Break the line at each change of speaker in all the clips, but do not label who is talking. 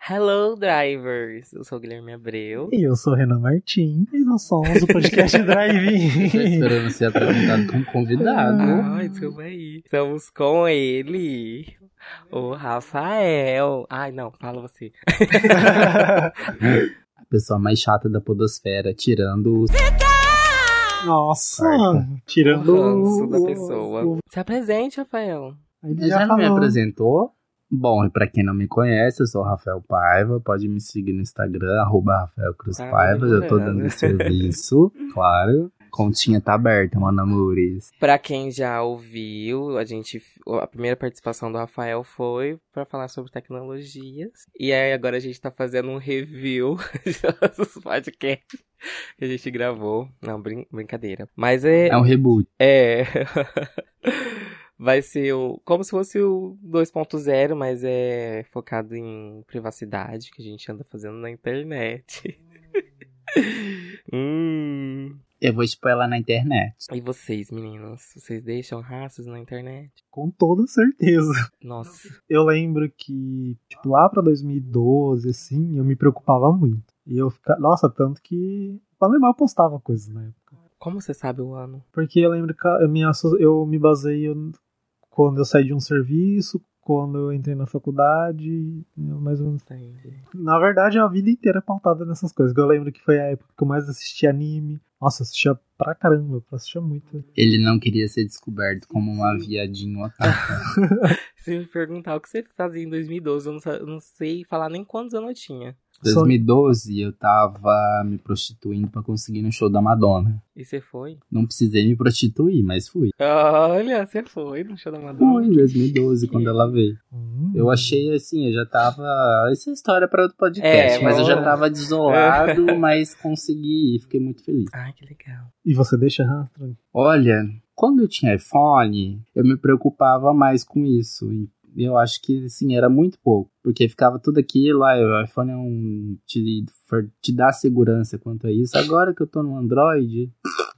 Hello, drivers! Eu sou o Guilherme Abreu.
E eu sou o Renan Martins. E nós somos o podcast Drive-In.
Tô esperando ser apresentado como convidado.
Ai, desculpa aí. Estamos com ele, o Rafael. Ai, não, fala você.
A pessoa mais chata da podosfera, tirando os...
Nossa,
Quarta.
tirando
O ranço da pessoa. Se apresente, Rafael.
Ele
Já não me
falou.
apresentou? Bom, e pra quem não me conhece, eu sou o Rafael Paiva. Pode me seguir no Instagram, @RafaelCruzPaiva. Eu tô dando serviço, claro. Continha tá aberta, mano, amores.
Pra quem já ouviu, a primeira participação do Rafael foi pra falar sobre tecnologias. E aí agora a gente tá fazendo um review dos podcasts que a gente gravou. Não, brincadeira. Mas
É um reboot.
Vai ser como se fosse o 2.0, mas é focado em privacidade, que a gente anda fazendo na internet.
Eu vou expor ela na internet.
E vocês, meninos? Vocês deixam rastros na internet?
Com toda certeza.
Nossa.
Eu lembro que, tipo, lá pra 2012, assim, eu me preocupava muito. E eu ficava... Nossa, tanto que... Pra lembrar, eu postava coisas na época.
Como você sabe o ano?
Porque eu lembro que eu me baseio quando eu saí de um serviço, quando eu entrei na faculdade, mais ou menos.
Entendi.
Na verdade, a vida inteira é pautada nessas coisas. Eu lembro que foi a época que eu mais assisti anime. Nossa, eu assistia pra caramba, eu assistia muito.
Ele não queria ser descoberto como uma viadinho otaku.
Se me perguntar o que você fazia em 2012, eu não sei falar nem quantos anos eu tinha.
2012, eu tava me prostituindo pra conseguir no show da Madonna.
E você foi?
Não precisei me prostituir, mas fui.
Olha, você foi no show da Madonna.
Fui em 2012, quando ela veio. Eu achei assim, eu já tava... Essa é história pra outro podcast, mas eu já tava desolado, mas consegui e fiquei muito feliz.
Ai, que legal.
E você deixa rastro?
Olha, quando eu tinha iPhone, eu me preocupava mais com isso. E eu acho que, assim, era muito pouco. Porque ficava tudo aquilo, o iPhone te dá segurança quanto a isso. Agora que eu tô no Android,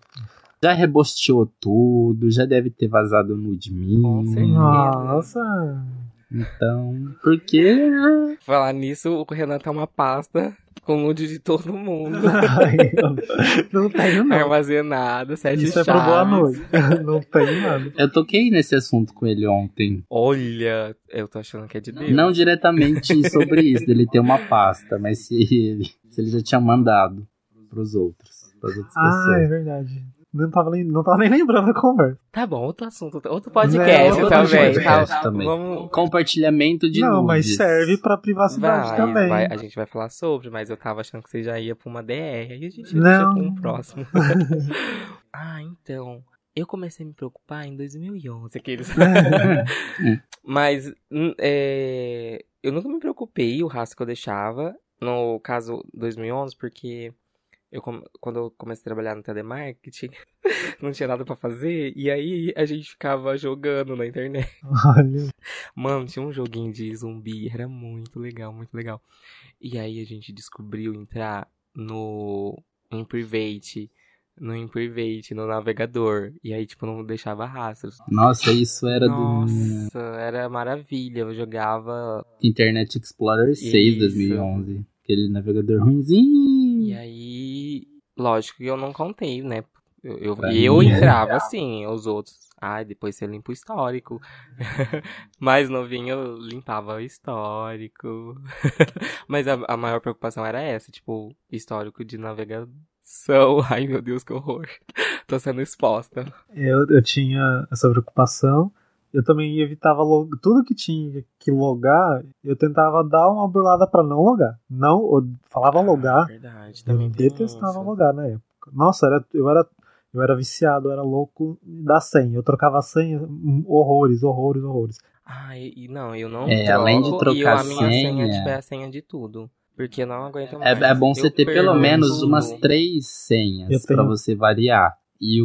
já rebosteou tudo, já deve ter vazado nude minha.
Com certeza.
Nossa!
Então, porque...
Falar nisso, o Renan tá uma pasta com nude de todo mundo.
Ai, não tenho, não.
Armazenado, 7
Isso
chaves.
é pra boa noite. Não tenho nada.
Eu toquei nesse assunto com ele ontem.
Olha, eu tô achando que é de Deus.
Não diretamente sobre isso, dele ter uma pasta, mas se ele já tinha mandado pras outras pessoas.
Ah, é verdade. Não tava nem lembrando da conversa.
Tá bom, outro assunto, outro podcast
outro
também.
podcast também.
Vamos...
Compartilhamento de
Não,
nudes.
mas serve pra privacidade também.
A gente vai falar sobre, mas eu tava achando que você já ia pra uma DR, aí a gente
Não.
deixa pra um próximo. Então, eu comecei a me preocupar em 2011, aqueles... Mas, eu nunca me preocupei o rastro que eu deixava, no caso 2011, porque... quando eu comecei a trabalhar no telemarketing, não tinha nada pra fazer, e aí a gente ficava jogando na internet.
Olha.
Mano, tinha um joguinho de zumbi, era muito legal, muito legal. E aí a gente descobriu entrar em private, no navegador, e aí tipo não deixava rastros.
Nossa, isso era
Nossa, era maravilha, eu jogava...
Internet Explorer 6
Isso.
2011. Aquele navegador ruimzinho.
E aí, lógico que eu não contei, né? Eu
Pra
entrava assim, os outros. Ai, depois você limpa o histórico. Mais novinho eu limpava o histórico. Mas a maior preocupação era essa, tipo, histórico de navegação. Ai, meu Deus, que horror. Tô sendo exposta.
Eu tinha essa preocupação. Eu também evitava tudo que tinha que logar, eu tentava dar uma burlada pra não logar. Não, eu falava logar.
Verdade,
Eu
também tem
detestava
isso.
logar na época. Nossa, eu era viciado, eu era louco da senha. Eu trocava a senha horrores.
Ai, não, eu não
além de
troco,
trocar
a minha senha
senha,
tipo, é a senha de tudo. Porque eu não aguento mais.
É bom você
Eu
ter pelo
perco
menos
tudo.
umas 3
Eu
senhas
tenho-
pra você variar. E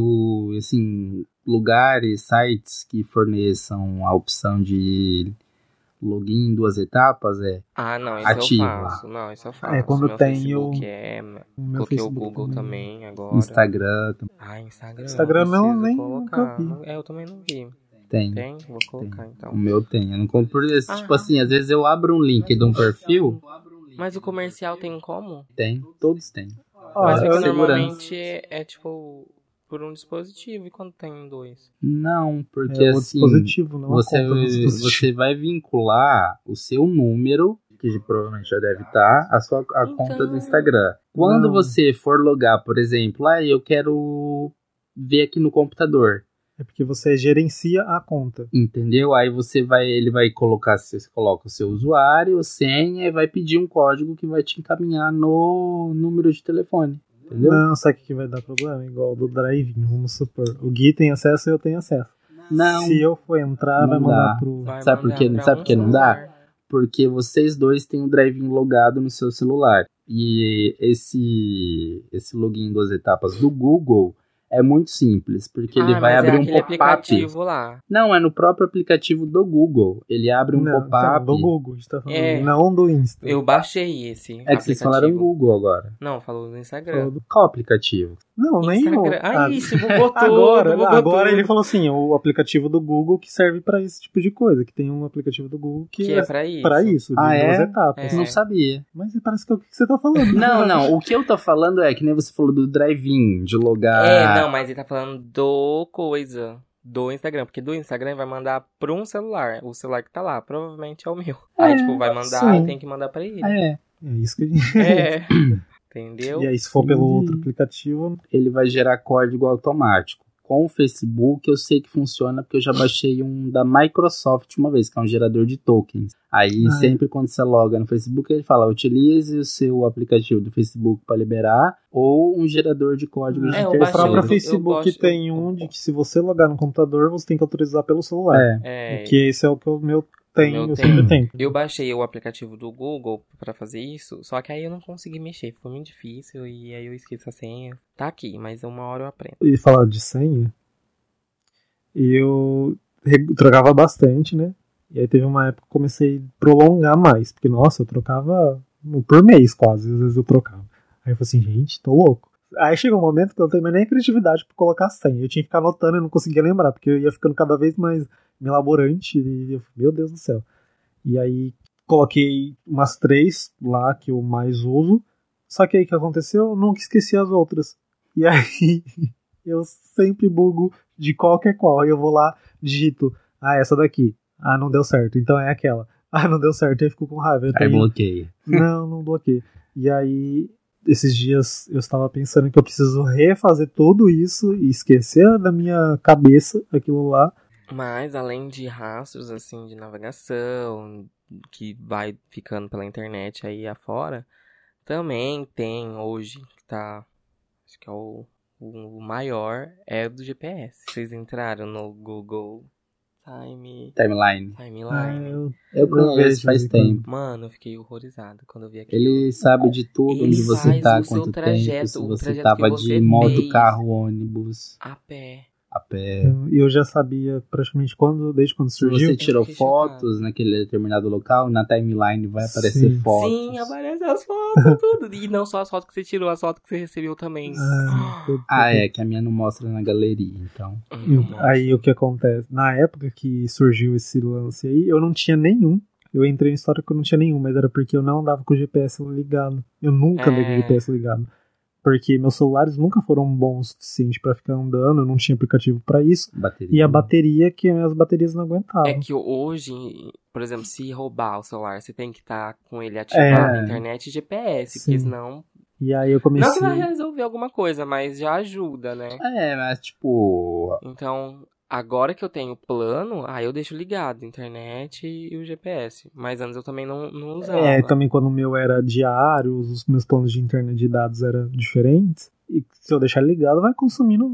lugares, sites que forneçam a opção de login em 2 etapas
Não, isso
ativa.
eu faço. Não, isso eu faço.
Quando
meu
tem
Facebook
o meu
coloquei o
Facebook
Google também agora.
Instagram
Instagram.
Instagram não,
preciso
nem
colocar.
nunca vi.
Eu também não vi.
tem.
Tem? Vou colocar então.
O meu tem. Eu não compro isso. Tipo assim, às vezes eu abro um link de um perfil
Mas o comercial tem como?
Tem, todos têm.
Mas
eu-
porque
segurança.
normalmente é tipo por um dispositivo e quando tem dois.
Não, porque
É o
assim,
dispositivo, não a
você,
conta do dispositivo.
você vai vincular o seu número, que provavelmente já deve estar, a conta do Instagram. Quando
Não.
você for logar, por exemplo, eu quero ver aqui no computador,
É porque você gerencia a conta.
entendeu? Aí ele vai colocar, você coloca o seu usuário, senha, e vai pedir um código que vai te encaminhar no número de telefone. Entendeu?
Não, sabe o que vai dar problema? Igual do Drive, vamos supor. O Gui tem acesso e eu tenho acesso.
Não.
Se eu for entrar,
Não
vai mandar
dá.
pro...
Vai
Sabe por
mandar
quê?
pra
Sabe
um
por que não dá?
celular.
Porque vocês dois têm o drive-in logado no seu celular. E esse login em 2 etapas do Google é muito simples, porque ele vai
mas
abrir
é
um
aquele
pop-up.
aplicativo lá.
Não, é no próprio aplicativo do Google. Ele abre um
Não,
pop-up.
do Google, a gente tá falando,
É.
não do Insta.
Eu baixei esse
É que vocês falaram Google agora.
Não, falou no Instagram.
Qual aplicativo?
Não, nem
Instagram. Ai, isso bugou tudo.
Agora
bugou tudo.
ele falou assim, o aplicativo do Google que serve pra esse tipo de coisa, que tem um aplicativo do Google que,
Que é pra isso.
pra isso, de
Ah, é?
2 etapas.
É.
Não sabia.
Mas parece que é o que você tá falando.
Não. O que eu tô falando é que nem você falou do drive-in, de logar.
Não, mas ele tá falando do coisa. Do Instagram, porque do Instagram vai mandar pra um celular. O celular que tá lá, provavelmente é o meu. Aí, tipo, vai mandar
sim.
e tem que mandar pra ele.
É.
É isso que a gente...
É. Entendeu?
E aí, se for pelo
Entendi.
outro aplicativo,
Ele vai gerar código automático. Com o Facebook eu sei que funciona porque eu já baixei um da Microsoft uma vez, que é um gerador de tokens. Aí sempre quando você loga no Facebook ele fala, utilize o seu aplicativo do Facebook para liberar ou um gerador de códigos de
eu
o
baixei
terceiro.
próprio
eu
Facebook
gosto-
tem um de que se você logar no computador, você tem que autorizar pelo celular.
É.
Que esse é o que o meu tem,
O meu
eu
tem.
sempre tenho.
Eu baixei o aplicativo do Google pra fazer isso, só que aí eu não consegui mexer, ficou muito difícil e aí eu esqueço a senha. Tá aqui, mas uma hora eu aprendo.
E falar de senha, eu trocava bastante, né? E aí teve uma época que eu comecei a prolongar mais, porque, nossa, eu trocava por mês quase, às vezes eu trocava. Aí eu falei assim, gente, tô louco. Aí chegou um momento que eu não tenho mais nem criatividade pra colocar senha. Eu tinha que ficar anotando e não conseguia lembrar, porque eu ia ficando cada vez mais elaborante e eu, meu Deus do céu. E aí coloquei umas 3 lá que eu mais uso, só que aí o que aconteceu? Eu nunca esqueci as outras. E aí eu sempre bugo de qualquer qual. Aí eu vou lá, digito, essa daqui. Não deu certo, então é aquela. Não deu certo, aí eu fico com raiva.
Aí bloqueei.
Não bloqueei. E aí, esses dias eu estava pensando que eu preciso refazer tudo isso e esquecer da minha cabeça aquilo lá.
Mas além de rastros assim de navegação que vai ficando pela internet aí afora, também tem hoje que tá, acho que é o maior é do GPS. Vocês entraram no Google
Timeline.
Timeline.
Eu conheço faz tempo.
Mano, eu fiquei horrorizado quando eu vi aquilo.
Ele sabe de tudo,
Ele
onde você
faz
tá,
o seu
quanto
trajeto,
tempo, se
o
você
trajeto
tava
que você
de modo
fez.
carro, ônibus,
A pé.
a pé.
E eu já sabia praticamente desde quando
Se
surgiu.
você tirou
fiquei
fotos naquele determinado local, na timeline vai aparecer
Sim.
fotos.
Sim, aparece as fotos, tudo. E não só as fotos que você tirou, as fotos que você recebeu também.
Que a minha não mostra na galeria, então.
Aí o que acontece? Na época que surgiu esse lance aí, eu não tinha nenhum. Eu entrei em história que eu não tinha nenhum, mas era porque eu não andava com o GPS ligado. Eu nunca andei com o GPS ligado. Porque meus celulares nunca foram bons o suficiente pra ficar andando, eu não tinha aplicativo pra isso.
Bateria.
E a bateria, que as baterias não aguentavam.
É que hoje, por exemplo, se roubar o celular, você tem que estar com ele ativado na internet e GPS, porque
Sim.
senão...
E aí eu comecei...
Não que vai resolver alguma coisa, mas já ajuda, né?
Mas tipo...
Então, agora que eu tenho plano, aí eu deixo ligado, internet e o GPS. Mas antes eu também não usava.
Também quando o meu era diário, os meus planos de internet de dados eram diferentes. E se eu deixar ligado, vai consumindo.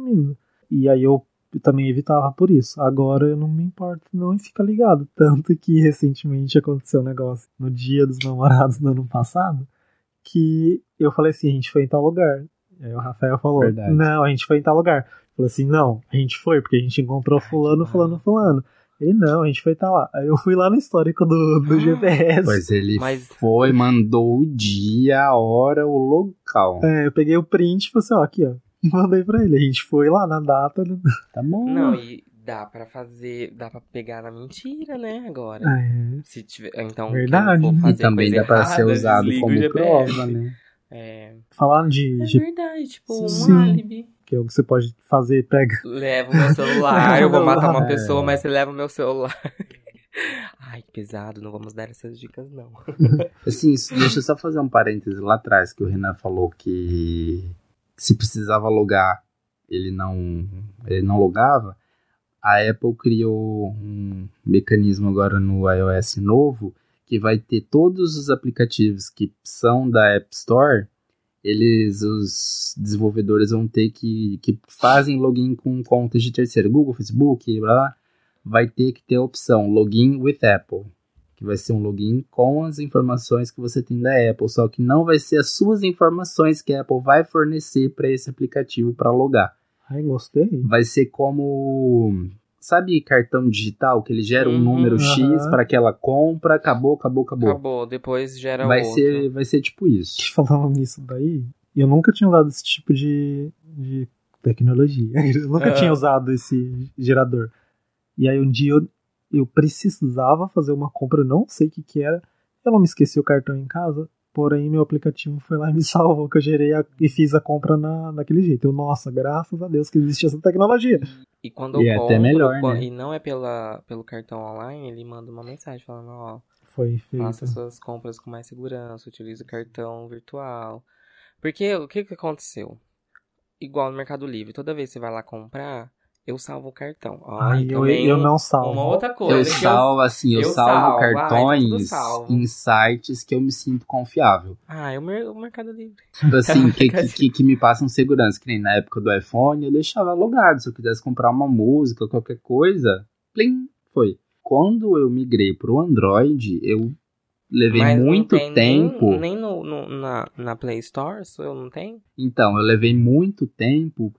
E aí eu também evitava por isso. Agora eu não me importo não e fica ligado. Tanto que recentemente aconteceu um negócio no Dia dos Namorados do ano passado, que eu falei assim, a gente foi em tal lugar. Aí o Rafael falou,
Verdade.
não, a gente foi em tal lugar. Eu falei assim, não, a gente foi porque a gente encontrou fulano. Ele, não, a gente foi estar lá. Aí eu fui lá no histórico do GPS.
Pois ele
Mas-
foi, mandou o dia, a hora, o local.
Eu peguei o print e falei assim, aqui, ó. E mandei pra ele. A gente foi lá na data.
Tá bom.
Não, e dá pra pegar na mentira, né, agora. Se tiver, então,
verdade.
quem for fazer
E também dá pra ser usado como prova, né?
Falando de...
verdade, tipo,
Sim.
um álibi.
Que é o que você pode fazer, pega...
Leva o meu celular, eu vou matar uma pessoa, mas você leva o meu celular. Ai, que pesado, não vamos dar essas dicas, não.
Assim, deixa eu só fazer um parêntese lá atrás, que o Renan falou que se precisava logar, ele não logava. A Apple criou um mecanismo agora no iOS novo, que vai ter todos os aplicativos que são da App Store, os desenvolvedores vão ter que fazem login com contas de terceiro, Google, Facebook, blá, blá, vai ter que ter a opção Login with Apple, que vai ser um login com as informações que você tem da Apple, só que não vai ser as suas informações que a Apple vai fornecer para esse aplicativo para logar.
Ai, gostei.
Vai ser como... Sabe cartão digital, que ele gera um número X para aquela compra, acabou.
Acabou, depois gera
vai
outro.
Vai ser tipo isso.
Falando nisso daí, eu nunca tinha usado esse tipo de tecnologia. Eu nunca tinha usado esse gerador. E aí um dia eu precisava fazer uma compra, eu não sei o que era. Eu não me esqueci o cartão em casa, porém meu aplicativo foi lá e me salvou, que eu gerei e fiz a compra naquele jeito. Nossa, graças a Deus que existe essa tecnologia.
E quando eu compro,
até melhor, né?
E não é pelo cartão online, ele manda uma mensagem falando, ó,
foi feito.
Faça suas compras com mais segurança, utilize o cartão virtual. Porque o que aconteceu? Igual no Mercado Livre, toda vez que você vai lá comprar, eu salvo o cartão.
Eu não salvo.
Uma outra coisa.
Eu salvo cartões em sites que eu me sinto confiável.
É o Mercado Livre.
Assim, que me passam segurança. Que nem na época do iPhone, eu deixava logado. Se eu quisesse comprar uma música, qualquer coisa, plim, foi. Quando eu migrei pro Android, eu levei muito tempo...
Nem na Play Store, eu não tenho?
Então, eu levei muito tempo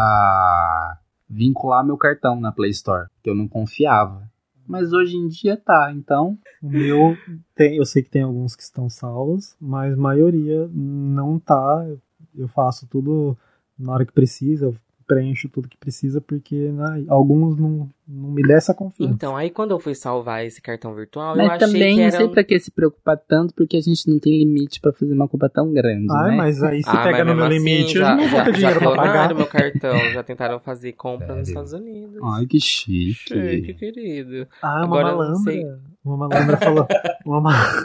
pra vincular meu cartão na Play Store, que eu não confiava. Mas hoje em dia tá, então...
O meu, eu sei que tem alguns que estão salvos, mas a maioria não tá. Eu faço tudo na hora que precisa, eu preencho tudo que precisa, porque alguns não me dá essa confiança.
Então, aí quando eu fui salvar esse cartão virtual,
mas
eu achei
também
que era...
não sei pra que se preocupar tanto, porque a gente não tem limite pra fazer uma compra tão grande, né?
Mas aí você pega no meu limite, eu não vou ter dinheiro pra pagar.
Já meu cartão, já tentaram fazer compra nos Estados Unidos.
Ai, que chique.
Chique, querido.
Uma malandra. Uma malandra falou... Uma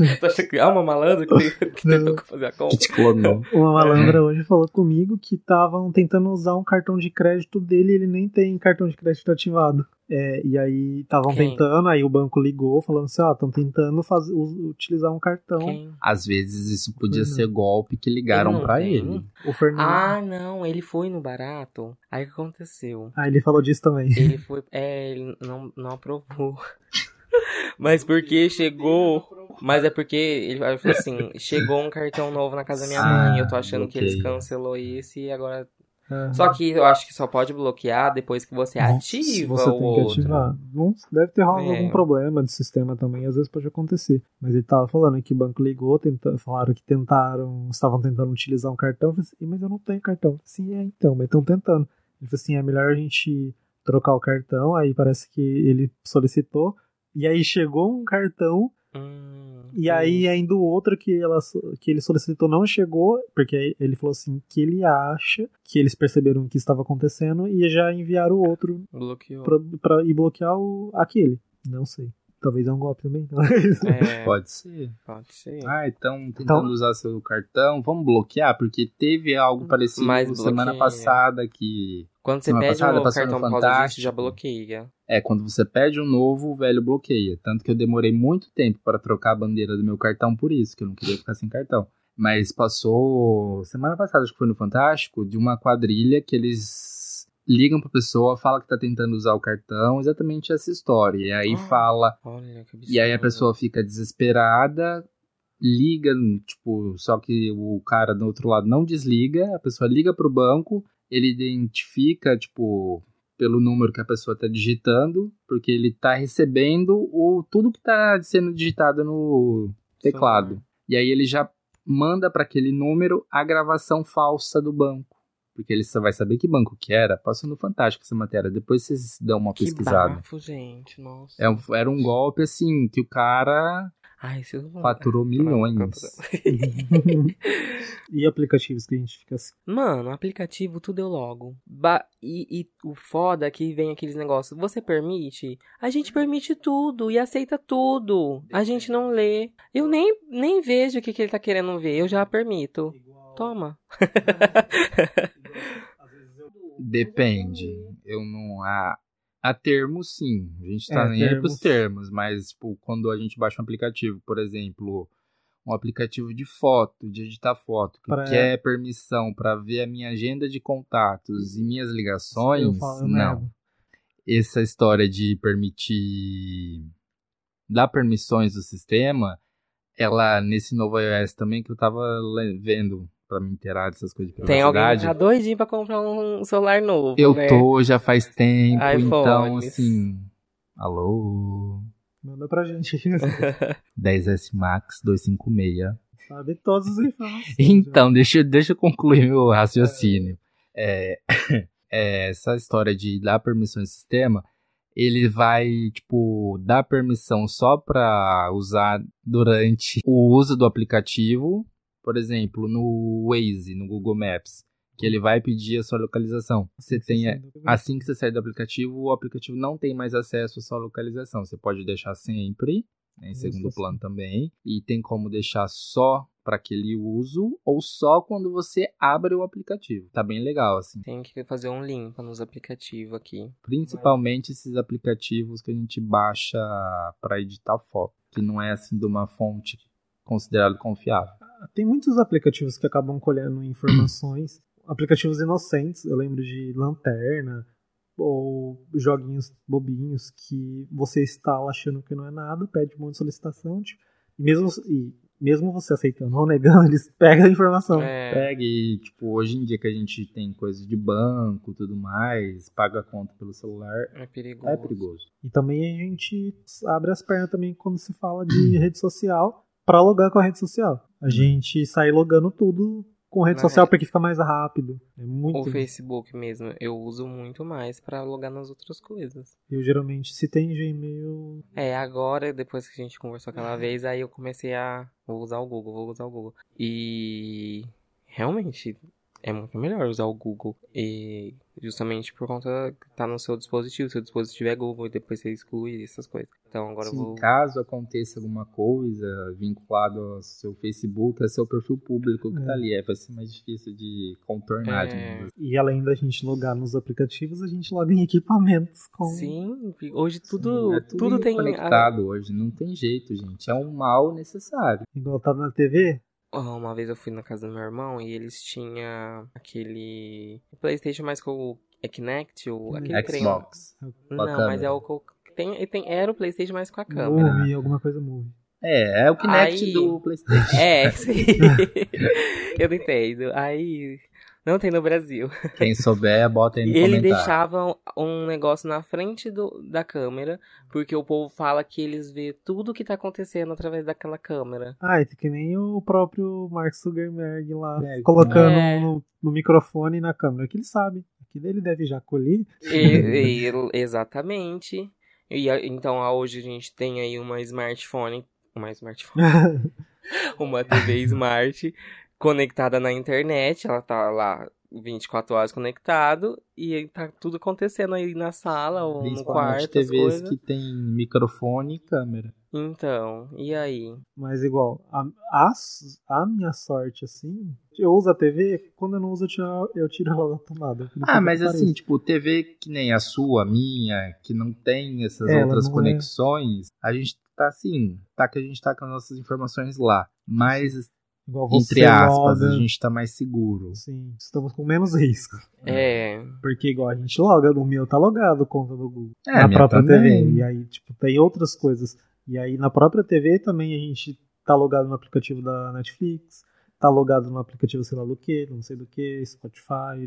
malandra que tentou fazer a compra?
Que te clonou.
Uma malandra hoje falou comigo que estavam tentando usar um cartão de crédito dele e ele nem tem cartão de crédito ativado. E aí estavam tentando, aí o banco ligou falando assim, estão tentando utilizar um cartão.
Quem?
Às vezes isso podia ser golpe que ligaram pra ele.
O Fernando.
Não, ele foi no barato. Aí o que aconteceu?
Ele falou disso também.
Ele foi, ele não aprovou. Mas porque chegou... Mas é porque ele falou assim, chegou um cartão novo na casa da minha mãe, eu tô achando que eles cancelou esse e agora... Só que eu acho que só pode bloquear depois que você ativa
você
o
tem
outro.
Que ativar. Deve ter rolado algum problema de sistema também, às vezes pode acontecer. Mas ele tava falando que o banco ligou, falaram que estavam tentando utilizar um cartão. Eu falei assim, mas eu não tenho cartão. Sim, então, mas estão tentando. Ele falou assim, é melhor a gente trocar o cartão. Aí parece que ele solicitou, e aí chegou um cartão. E aí ainda o outro que ele solicitou não chegou, porque ele falou assim que ele acha que eles perceberam o que estava acontecendo e já enviaram o outro pra ir bloquear aquele. Não sei. Talvez é um golpe também.
Pode ser. Então tentando usar seu cartão, vamos bloquear, porque teve algo parecido semana passada que...
Quando você pede um novo cartão por causa disso, já bloqueia.
Quando você pede um novo, o velho bloqueia. Tanto que eu demorei muito tempo para trocar a bandeira do meu cartão por isso, que eu não queria ficar sem cartão. Mas passou semana passada, acho que foi no Fantástico, de uma quadrilha que eles ligam pra pessoa, fala que tá tentando usar o cartão, exatamente essa história. E aí
Olha, que absurdo.
E aí a pessoa fica desesperada, liga, só que o cara do outro lado não desliga, a pessoa liga pro banco, ele identifica, pelo número que a pessoa tá digitando, porque ele tá recebendo tudo que tá sendo digitado no teclado. E aí ele já manda para aquele número a gravação falsa do banco. Porque ele só vai saber que banco que era. Passou no Fantástico essa matéria. Depois vocês dão uma pesquisada.
Que bafo, gente. Nossa.
Era um golpe, assim, que o cara faturou milhões.
E aplicativos que a gente fica assim?
Mano, aplicativo tudo eu logo. E o foda é que vem aqueles negócios. Você permite? A gente permite tudo e aceita tudo. A gente não lê. Eu nem vejo o que ele tá querendo ver. Eu já permito. Toma.
Depende. Eu não... A termos, sim. A gente tá nem aí pros termos. Mas, tipo, quando a gente baixa um aplicativo, por exemplo... Um aplicativo de foto, de editar foto, que quer permissão para ver a minha agenda de contatos e minhas ligações, não. Essa história de permitir... dar permissões do sistema, ela, nesse novo iOS também, que eu tava vendo para me inteirar dessas coisas de privacidade.
Tem alguém que tá doidinho pra comprar um celular novo,
eu
né?
tô, já faz tempo,
iPhones.
Então, assim... Alô?
Manda pra gente.
10S Max 256.
Sabe todas as informações.
Então, deixa eu concluir meu raciocínio. Essa história de dar permissão ao sistema, ele vai, tipo, dar permissão só para usar durante o uso do aplicativo. Por exemplo, no Waze, no Google Maps, que ele vai pedir a sua localização. Assim que você sair do aplicativo, o aplicativo não tem mais acesso à sua localização. Você pode deixar sempre, né, em segundo plano também, e tem como deixar só para aquele uso ou só quando você abre o aplicativo. Tá bem legal, assim.
Tem que fazer um limpa nos aplicativos aqui.
Principalmente esses aplicativos que a gente baixa para editar foto, que não é assim de uma fonte considerada confiável.
Tem muitos aplicativos que acabam colhendo informações, aplicativos inocentes, eu lembro de Lanterna, ou joguinhos bobinhos que você instala achando que não é nada, pede um monte de solicitação, tipo, e mesmo você aceitando ou negando, eles pegam a informação.
Pega e, tipo, hoje em dia que a gente tem coisas de banco e tudo mais, paga a conta pelo celular,
é perigoso.
É perigoso.
E também a gente abre as pernas também quando se fala de rede social, pra logar com a rede social. A gente sai logando tudo com rede social porque fica mais rápido. É muito...
O Facebook mesmo, eu uso muito mais pra logar nas outras coisas.
Eu geralmente, se tem Gmail...
Agora, depois que a gente conversou aquela vez, aí eu comecei vou usar o Google. E realmente é muito melhor usar o Google. E justamente por conta que tá no seu dispositivo. Seu dispositivo é Google e depois você exclui essas coisas. Então agora eu vou...
Caso aconteça alguma coisa vinculado ao seu Facebook, é seu perfil público que tá ali. Vai ser mais difícil de contornar.
E além da gente logar nos aplicativos, a gente loga em equipamentos.
Sim, hoje tudo tem...
conectado hoje, não tem jeito, gente. É um mal necessário.
Igual tá na TV...
Uma vez eu fui na casa do meu irmão e eles tinham aquele PlayStation mais com o Kinect, aquele
Xbox.
Não, mas é o era o PlayStation mais com a câmera.
Move, alguma coisa Move.
É o Kinect do PlayStation.
Sim. Eu não entendo. Aí não tem no Brasil.
Quem souber, bota aí no comentário.
Ele deixava um negócio na frente da câmera, porque o povo fala que eles vê tudo que tá acontecendo através daquela câmera.
É que nem o próprio Mark Zuckerberg lá, colocando no microfone e na câmera, que ele sabe. Aquilo ele deve já colher.
Exatamente. Então hoje a gente tem aí uma TV Smart conectada na internet, ela tá lá 24 horas conectado e tá tudo acontecendo aí na sala ou no quarto.
TVs que tem microfone e câmera.
Então, e aí?
Mas igual, a minha sorte, assim, eu uso a TV, quando eu não uso eu tiro ela da tomada.
Mas assim, tipo, TV que nem a sua, a minha, que não tem essas outras conexões, a gente tá assim, que a gente tá com as nossas informações lá, mas...
Igual você
entre aspas,
loga.
A gente tá mais seguro.
Sim, estamos com menos risco.
É.
Porque igual a gente loga, no meu tá logado conta do Google.
É,
na própria
também.
TV. E aí, tipo, tem outras coisas. E aí na própria TV também a gente tá logado no aplicativo da Netflix, tá logado no aplicativo sei lá do que, não sei do que, Spotify.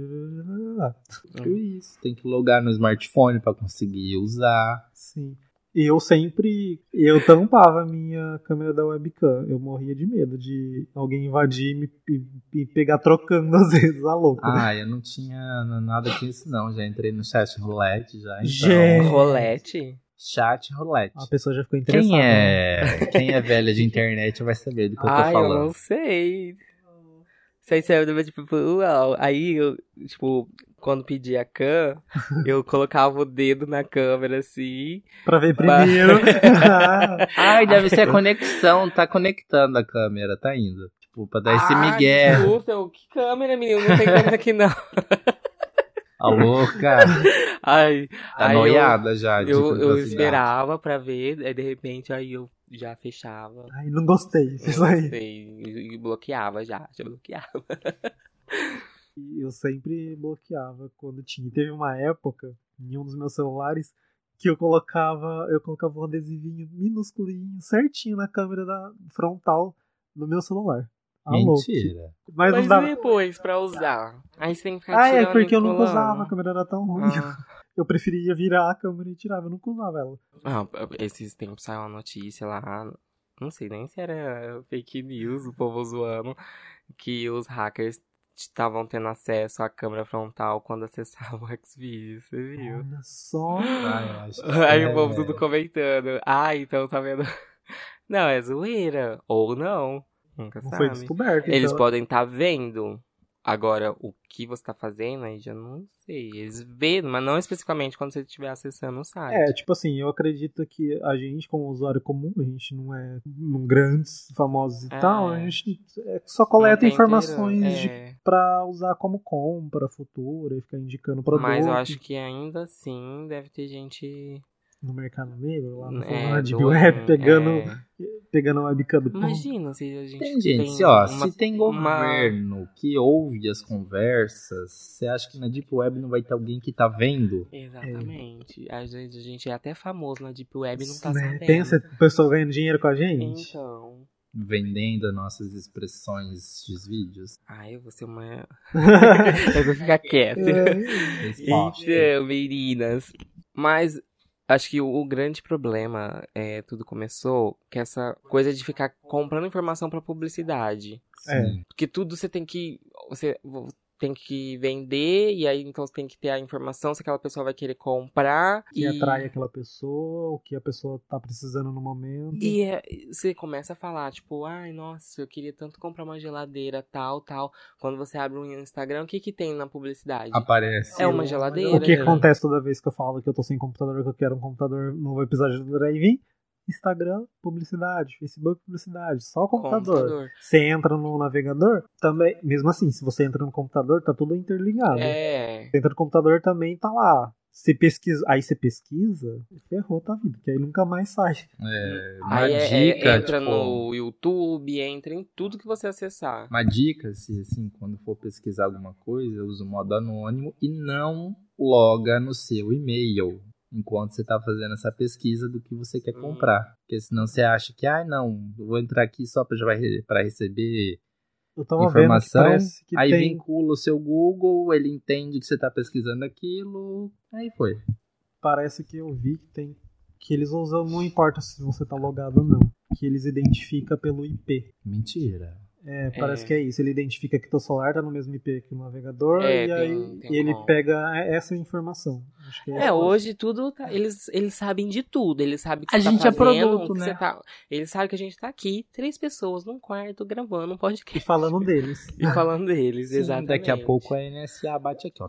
Isso. Tem que logar no smartphone pra conseguir usar.
Sim. Eu tampava a minha câmera da webcam. Eu morria de medo de alguém invadir e pegar trocando às vezes a louca.
Eu não tinha nada com isso não. Já entrei no chat roulette já. Então...
Gente.
Rolete?
Chat roulette.
A pessoa já ficou interessada.
Quem é velha de internet vai saber do que eu tô falando.
Eu não sei. Sei se é tipo, uau. Aí eu, tipo, quando pedi a cam, eu colocava o dedo na câmera assim.
Pra ver primeiro.
Deve ser a conexão. Tá conectando a câmera, tá indo. Tipo, pra dar esse migué.
Desculpa, que câmera, menino? Não tem câmera aqui não.
A louca. Tá noiada já.
Eu esperava pra ver, aí de repente aí eu já fechava.
Não gostei. Isso aí.
E bloqueava já bloqueava.
Eu sempre bloqueava quando tinha. Teve uma época, em um dos meus celulares, que eu colocava um adesivinho minusculinho, certinho na câmera frontal do meu celular.
Mentira.
Mas não dava...
depois pra usar. Aí você tem que ficar tirando.
É porque eu nunca usava, a câmera era tão ruim. Eu preferia virar a câmera e tirava, eu nunca usava ela.
Esses tempos saiu uma notícia lá, não sei nem se era fake news, o povo zoando, que os hackers estavam tendo acesso à câmera frontal quando acessavam o Xvideos, você viu?
Olha só.
Aí o povo tudo comentando. Então tá vendo? Não, é zoeira. Ou não. Nunca sabe.
Foi descoberto.
Eles podem estar vendo. Agora, o que você tá fazendo aí já não sei. Eles vêem, mas não especificamente quando você estiver acessando o site.
Tipo assim, eu acredito que a gente, como usuário comum, a gente não é grandes, famosos e tal, a gente só coleta informações pra usar como compra futura e ficar indicando produto.
Mas eu acho que ainda assim deve ter gente...
No Mercado Negro, lá na Deep Web, pegando a webcam do povo.
Imagina se a gente
tem gente, se tem governo que ouve as conversas, você acha que na Deep Web não vai ter alguém que tá vendo?
Exatamente. Às vezes a gente é até famoso na Deep Web e não tá sabendo.
Pensa o pessoal ganhando dinheiro com a gente?
Então...
Vendendo nossas expressões de vídeos.
Eu vou ser uma... eu vou ficar quieta. Então, meninas. Mas... Acho que o grande problema tudo começou que essa coisa de ficar comprando informação pra publicidade. Porque tudo você tem que vender, e aí então você tem que ter a informação se aquela pessoa vai querer comprar.
Que atrai aquela pessoa, o que a pessoa tá precisando no momento.
E você começa a falar, tipo, nossa, eu queria tanto comprar uma geladeira, tal. Quando você abre um Instagram, o que tem na publicidade?
Aparece.
É uma geladeira.
O que acontece toda vez que eu falo que eu tô sem computador, que eu quero um computador, novo episódio do Drive-In? Instagram, publicidade. Facebook, publicidade. Só computador. Você entra no navegador, também. Mesmo assim, se você entra no computador, tá tudo interligado. Você entra no computador, também tá lá. Você pesquisa, aí você pesquisa, ferrou tua vida, que aí nunca mais sai.
Uma dica,
entra no YouTube, entra em tudo que você acessar.
Uma dica, assim, quando for pesquisar alguma coisa, usa o modo anônimo e não loga no seu e-mail enquanto você tá fazendo essa pesquisa do que você quer comprar. Porque senão você acha que, não, eu vou entrar aqui só pra receber informação, que aí vincula o seu Google, ele entende que você tá pesquisando aquilo, aí foi.
Parece que eu vi que eles usam, não importa se você tá logado ou não, que eles identificam pelo IP.
Mentira.
Parece que é isso. Ele identifica que teu celular tá no mesmo IP que o navegador e aí ele pega essa informação. Acho que
hoje tudo eles sabem de tudo. Eles sabem que
a gente
tá fazendo,
é produto, né?
Eles sabem que a gente tá aqui, 3 pessoas num quarto gravando um podcast.
E falando deles.
Sim,
exatamente. Daqui a pouco a NSA bate aqui, ó.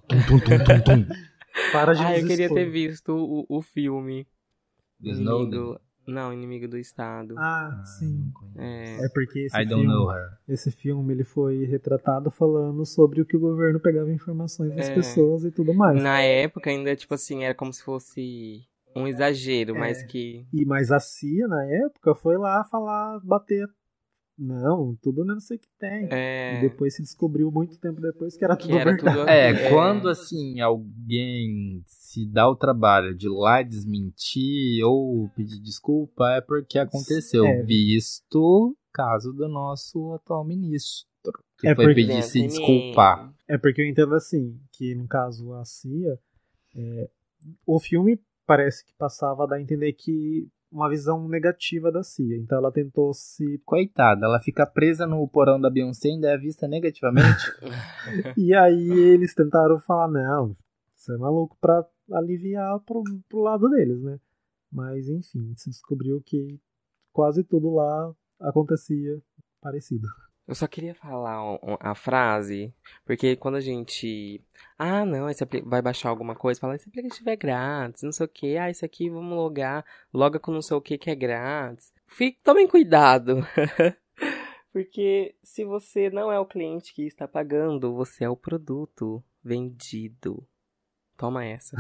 Para de
eu queria ter visto o filme.
Snowden.
Não, Inimigo do Estado.
Sim. Porque esse filme ele foi retratado falando sobre o que o governo pegava informações das pessoas e tudo mais.
Na época ainda, tipo assim, era como se fosse um exagero, mas que...
Mas a CIA, na época, foi lá bater... Não, tudo não sei o que tem. E depois se descobriu muito tempo depois que era tudo verdade.
Quando assim alguém se dá o trabalho de ir lá desmentir ou pedir desculpa, é porque aconteceu, visto caso do nosso atual ministro, que foi pedir se desculpar.
É porque eu entendo assim, que no caso a CIA, o filme parece que passava a dar a entender que uma visão negativa da CIA. Então ela tentou se...
Coitada, ela fica presa no porão da Beyoncé e ainda é vista negativamente.
E aí eles tentaram falar, não, você é maluco, pra aliviar pro lado deles, né? Mas enfim, se descobriu que quase tudo lá acontecia parecido.
Eu só queria falar a frase, porque quando a gente... Ah, não, vai baixar alguma coisa, fala, esse aplicativo é grátis, não sei o que, isso aqui vamos loga com não sei o que é grátis. Tomem cuidado, porque se você não é o cliente que está pagando, você é o produto vendido. Toma essa.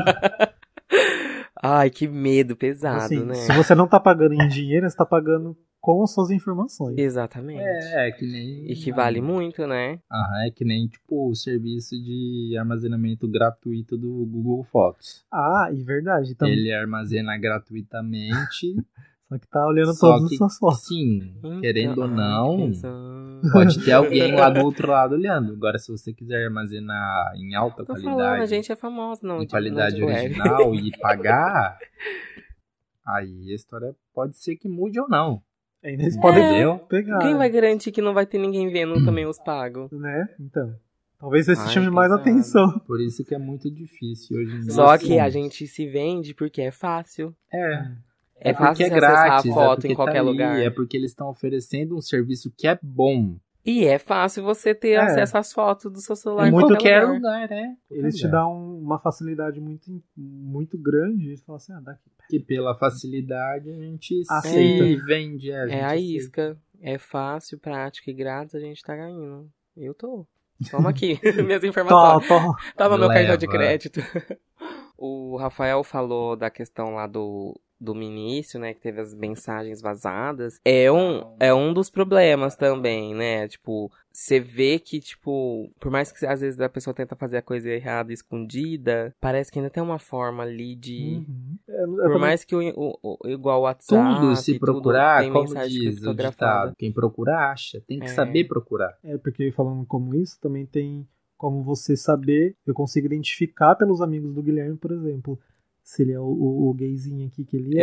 Ai, que medo pesado,
assim,
né?
Se você não tá pagando em dinheiro, você tá pagando com as suas informações.
Exatamente.
É que nem...
E que vale muito, né?
É que nem, tipo, o serviço de armazenamento gratuito do Google Fotos.
E verdade. Então...
Ele armazena gratuitamente...
Só que tá olhando todas as suas fotos.
Sim,
Então,
querendo ou não, pode ter alguém lá do outro lado olhando. Agora, se você quiser armazenar em alta qualidade...
falando, a gente é famosa, não.
Em qualidade original e pagar... Aí a história pode ser que mude ou não.
Ainda eles podem pegar.
Quem vai garantir que não vai ter ninguém vendo também os pagos?
Né? Então. Talvez esse chame mais atenção.
Por isso que é muito difícil hoje em dia.
Só que a gente se vende porque é fácil. É fácil
porque é grátis,
acessar a foto em qualquer lugar.
É porque eles estão oferecendo um serviço que é bom.
E é fácil você ter acesso às fotos do seu celular em
muito
qualquer
lugar,
Eles te dão uma facilidade muito, muito grande. Eles falam assim, daqui.
Que pela facilidade a gente
aceita
e vende.
A isca. É fácil, prático e grátis, a gente tá ganhando. Eu tô. Toma aqui, minhas informações. Toma meu cartão de crédito. O Rafael falou da questão lá do início, né, que teve as mensagens vazadas, é um dos problemas também, né, tipo, você vê que, tipo, por mais que às vezes a pessoa tenta fazer a coisa errada, escondida, parece que ainda tem uma forma ali de, por mais que igual o WhatsApp,
tudo se procurar,
tem
como
mensagem
diz o ditado, quem procura acha, tem que saber procurar.
Porque falando como isso, também tem como você saber, eu consigo identificar pelos amigos do Guilherme, por exemplo, se ele é o gayzinho aqui que ele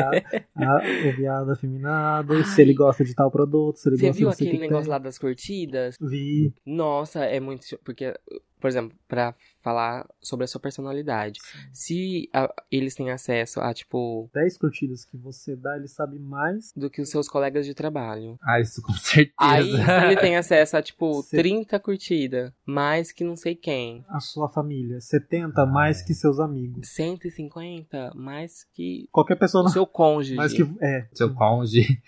o viado afeminado, se ele gosta de tal produto, se ele gosta de... Você viu
aquele negócio lá das curtidas?
Vi.
Nossa, é muito... Porque, por exemplo, pra falar sobre a sua personalidade, se eles têm acesso a, tipo...
10 curtidas que você dá, ele sabe mais...
do que os seus colegas de trabalho.
Isso com certeza.
Aí ele tem acesso a, tipo, 30 curtidas, mais que não sei quem.
A sua família. 70, mais que seus amigos.
150, mais que...
qualquer pessoa...
O seu cônjuge.
Mais que...
Seu cônjuge.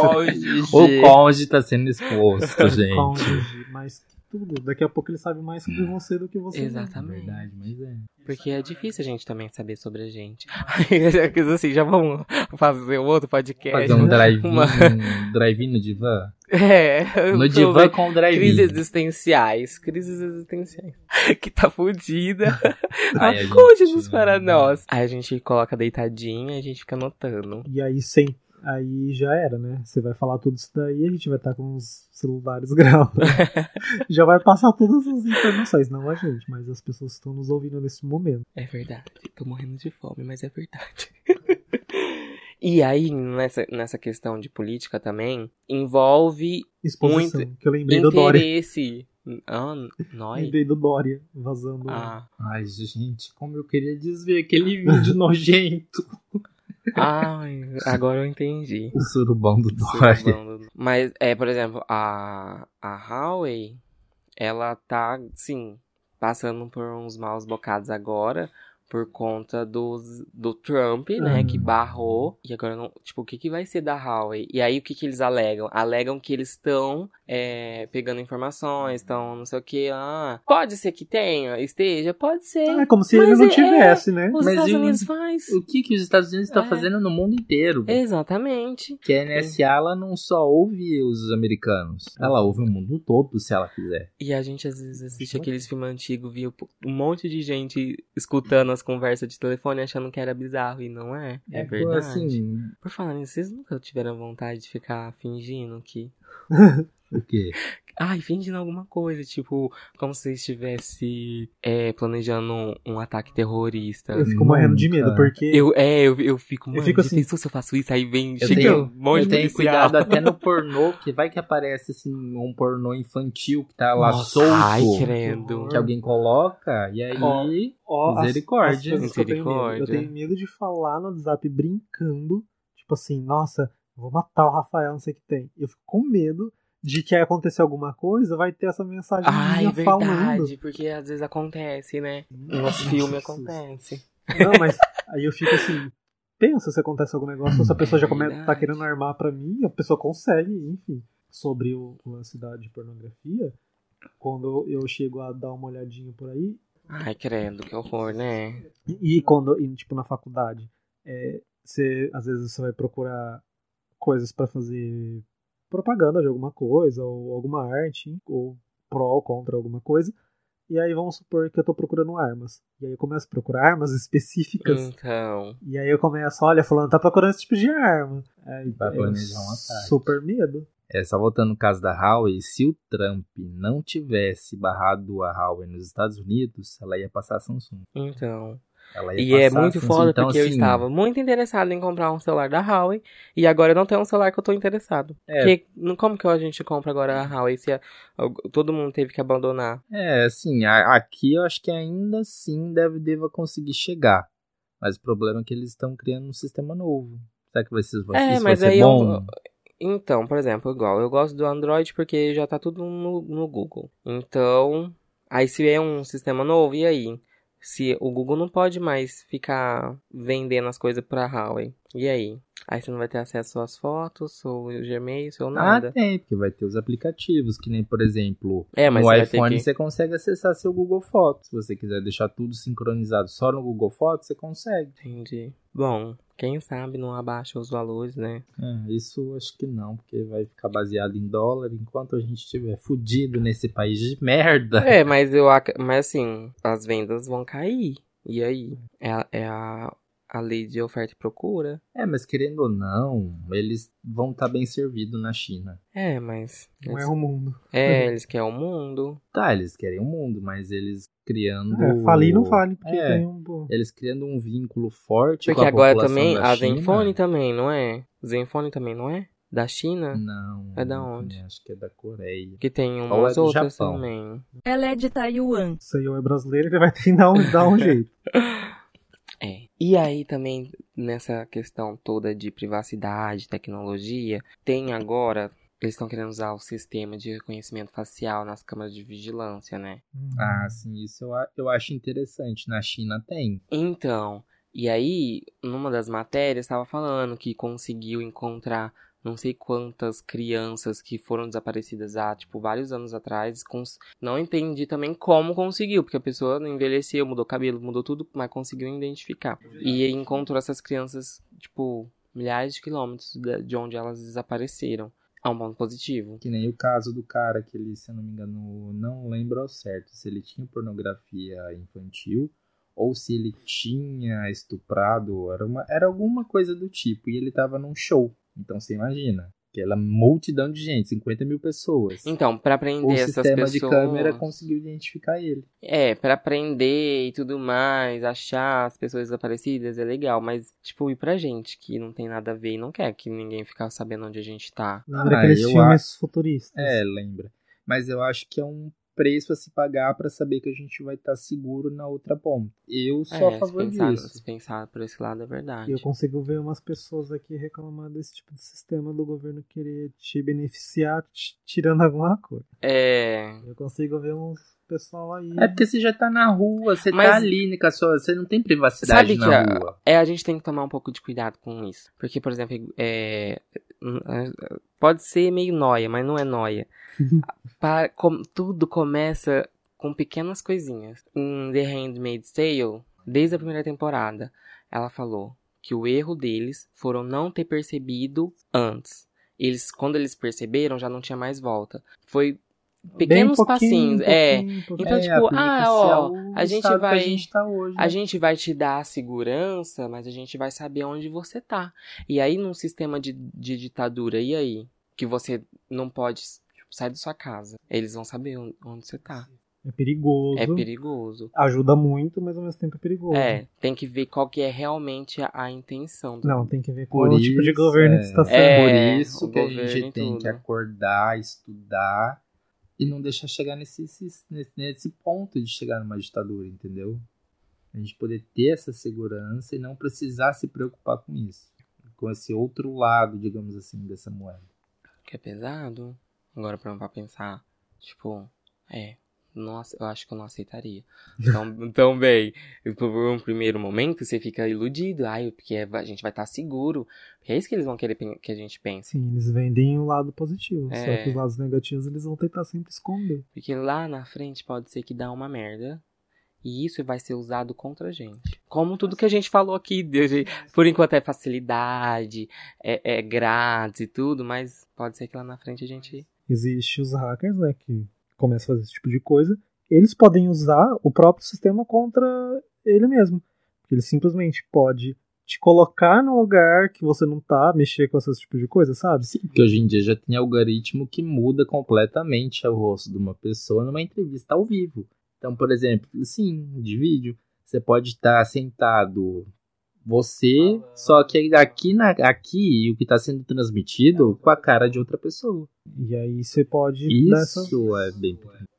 O cônjuge tá sendo exposto, gente.
O cônjuge, mais que tudo. Daqui a pouco ele sabe mais sobre você do que você.
Exatamente.
Verdade, mas
Porque é difícil a gente também saber sobre a gente. Assim, já vamos fazer um outro podcast.
Fazer um drive-in no divã? No divã com o drive-in.
Crises existenciais. Que tá fodida. Conte-nos para nós. Aí a gente coloca deitadinha e a gente fica anotando.
E aí aí já era, né? Você vai falar tudo isso daí, a gente vai estar com os celulares gravando. Já vai passar todas as informações, não a gente, mas as pessoas que estão nos ouvindo nesse momento.
É verdade. Tô morrendo de fome, mas é verdade. E aí, nessa questão de política também, envolve
exposição,
muito
que eu lembrei
interesse.
Do Dória. Lembrei do Dória vazando.
Ai, gente, como eu queria desver aquele vídeo nojento.
Agora eu entendi.
O surubão do Dória.
Mas, por exemplo, a Huawei, ela tá, sim, passando por uns maus bocados agora, por conta do Trump, né, que barrou, e agora não, tipo, o que vai ser da Huawei? E aí, o que eles alegam? Alegam que eles estão pegando informações, estão não sei o que, pode ser que esteja, pode ser.
É como se ele não tivesse, né?
Os Estados Unidos faz.
O que os Estados Unidos estão fazendo no mundo inteiro?
Exatamente.
Que a NSA, ela não só ouve os americanos, ela ouve o mundo todo, se ela quiser.
E a gente, às vezes, assiste aqueles filmes antigos, viu um monte de gente escutando as conversas de telefone achando que era bizarro, e não é. É verdade.
Assim,
por falar nisso, vocês nunca tiveram vontade de ficar fingindo que
O quê?
Ai, fingindo alguma coisa, tipo, como se estivesse planejando um ataque terrorista.
Eu fico morrendo de medo, porque...
Eu fico, mano,
fico assim,
pensou se eu faço isso, aí vem,
Eu
chega
tenho,
um monte
eu
de
tenho esse cuidado
policial.
até no pornô, que vai que aparece assim, um pornô infantil que tá lá
Nossa,
solto,
Ai, credo.
que alguém coloca, e aí, misericórdia.
As coisas que
Misericórdia.
eu tenho medo de falar no WhatsApp brincando, tipo assim, nossa, eu vou matar o Rafael, não sei o que tem. Eu fico com medo de que acontecer alguma coisa, vai ter essa mensagem
Ai,
minha
verdade,
falando.
porque às vezes acontece, né? Nos
Nossa,
filmes
Jesus.
acontece.
Não, mas aí eu fico assim, pensa se acontece algum negócio, ou se a pessoa já
verdade.
tá querendo armar pra mim, a pessoa consegue, enfim. Sobre o lance de pornografia, quando eu chego a dar uma olhadinha por aí,
Ai, credo, que horror, né?
tipo, na faculdade, às vezes você vai procurar coisas pra fazer propaganda de alguma coisa, ou alguma arte, ou pró ou contra alguma coisa, e aí vamos supor que eu tô procurando armas. E aí eu começo a procurar armas específicas,
Então,
e aí eu começo, olha, fulano tá procurando esse tipo de arma. Aí,
Vai planejar um ataque.
super medo.
Só voltando no caso da Huawei, se o Trump não tivesse barrado a Huawei nos Estados Unidos, ela ia passar a Samsung.
então.
Ela ia
E é
passar a
muito
Samsung.
foda
Então,
porque eu
assim,
estava muito interessado em comprar um celular da Huawei e agora eu não tenho um celular que eu tô interessado. Porque como que a gente compra agora a Huawei se todo mundo teve que abandonar?
assim, aqui eu acho que ainda assim deva conseguir chegar. Mas o problema é que eles estão criando um sistema novo. Será que isso vai
mas
ser
aí
bom?
Então, por exemplo, igual, eu gosto do Android porque já tá tudo no Google. Então, aí se é um sistema novo, e aí? Se o Google não pode mais ficar vendendo as coisas pra Huawei, e aí? Aí você não vai ter acesso às fotos, ou Gmail, ou nada.
Tem, porque vai ter os aplicativos, que nem, por exemplo,
Mas
no
você vai ter
iPhone
que...
você consegue acessar seu Google Fotos. Se você quiser deixar tudo sincronizado só no Google Fotos, você consegue.
Entendi. Bom, quem sabe não abaixa os valores, né?
Isso acho que não, porque vai ficar baseado em dólar enquanto a gente estiver fudido nesse país de merda.
Mas assim, as vendas vão cair. E aí? É a lei de oferta e procura.
Mas querendo ou não, eles vão estar bem servidos na China.
Mas...
Não é o mundo.
Eles querem o mundo.
Tá, eles querem o mundo, mas eles criando...
Fale e não fale, porque tem um...
Eles criando um vínculo forte
porque
com a
agora
população
também,
da
a
China.
Zenfone também, não é? Zenfone também, não é? Da China?
Não.
É da onde?
Acho que é da Coreia.
Que tem
Ou
umas
é do
outras
Japão.
também.
Ela é de Taiwan.
Se eu é brasileiro, ele vai ter que dar um jeito.
E aí também, nessa questão toda de privacidade, tecnologia, tem agora... Eles estão querendo usar o sistema de reconhecimento facial nas câmeras de vigilância, né?
Sim, isso eu acho interessante. Na China tem.
Então, e aí, numa das matérias, estava falando que conseguiu encontrar não sei quantas crianças que foram desaparecidas há, vários anos atrás. Não entendi também como conseguiu, porque a pessoa envelheceu, mudou cabelo, mudou tudo, mas conseguiu identificar. E encontrou essas crianças, milhares de quilômetros de onde elas desapareceram. É um ponto positivo.
Que nem o caso do cara que ele, se eu não me engano, não lembro ao certo se ele tinha pornografia infantil ou se ele tinha estuprado, era alguma coisa do tipo, e ele tava num show. Então você imagina, aquela multidão de gente, 50 mil pessoas.
Então, pra prender essas pessoas...
O sistema de câmera conseguiu identificar ele.
Pra prender e tudo mais, achar as pessoas desaparecidas é legal, mas, e pra gente que não tem nada a ver e não quer que ninguém fique sabendo onde a gente tá.
Lembra aqueles filmes futuristas.
Lembra. Mas eu acho que é um preço a se pagar pra saber que a gente vai estar seguro na outra ponta. Eu sou a favor disso.
Se pensar por esse lado, é verdade.
Eu consigo ver umas pessoas aqui reclamar desse tipo de sistema do governo querer te beneficiar tirando alguma coisa. Eu consigo ver uns pessoal aí...
porque você já tá na rua, você tá ali, você não tem privacidade na rua.
A gente tem que tomar um pouco de cuidado com isso. Porque, por exemplo, pode ser meio nóia, mas não é nóia. Tudo começa com pequenas coisinhas. Em The Handmaid's Tale, desde a primeira temporada, ela falou que o erro deles foram não ter percebido antes. Quando eles perceberam, já não tinha mais volta. Foi pequenos passinhos. Então, a gente vai te dar a segurança, mas a gente vai saber onde você tá. E aí, num sistema de ditadura, e aí? que você não pode, tipo, sair da sua casa. Eles vão saber onde você tá.
É perigoso.
É perigoso.
Ajuda muito, mas ao mesmo tempo é perigoso.
Tem que ver qual que é realmente a intenção.
Não, tem que ver qual o tipo de governo que está sendo.
Por isso que a
governo
gente tem que acordar, estudar e não deixar chegar nesse ponto de chegar numa ditadura, entendeu? A gente poder ter essa segurança e não precisar se preocupar com isso. Com esse outro lado, digamos assim, dessa moeda.
Que é pesado. Agora pra pensar, tipo, nossa, eu acho que eu não aceitaria. Então, bem, por um primeiro momento você fica iludido. Porque a gente vai estar seguro. Porque é isso que eles vão querer que a gente pense.
Sim, eles vendem o lado positivo. Só que os lados negativos eles vão tentar sempre esconder.
Porque lá na frente pode ser que dá uma merda. E isso vai ser usado contra a gente. Como tudo que a gente falou aqui. Por enquanto é facilidade, é grátis e tudo. Mas pode ser que lá na frente a gente...
Existem os hackers, né, que começam a fazer esse tipo de coisa. Eles podem usar o próprio sistema contra ele mesmo. Porque ele simplesmente pode te colocar no lugar que você não tá, mexer com esse tipo de coisa, sabe?
Sim, porque hoje em dia já tem algoritmo que muda completamente o rosto de uma pessoa numa entrevista ao vivo. Então, por exemplo, sim, de vídeo, você pode estar sentado só que aqui o que está sendo transmitido com a cara de outra pessoa.
E aí você pode...
Isso é bem...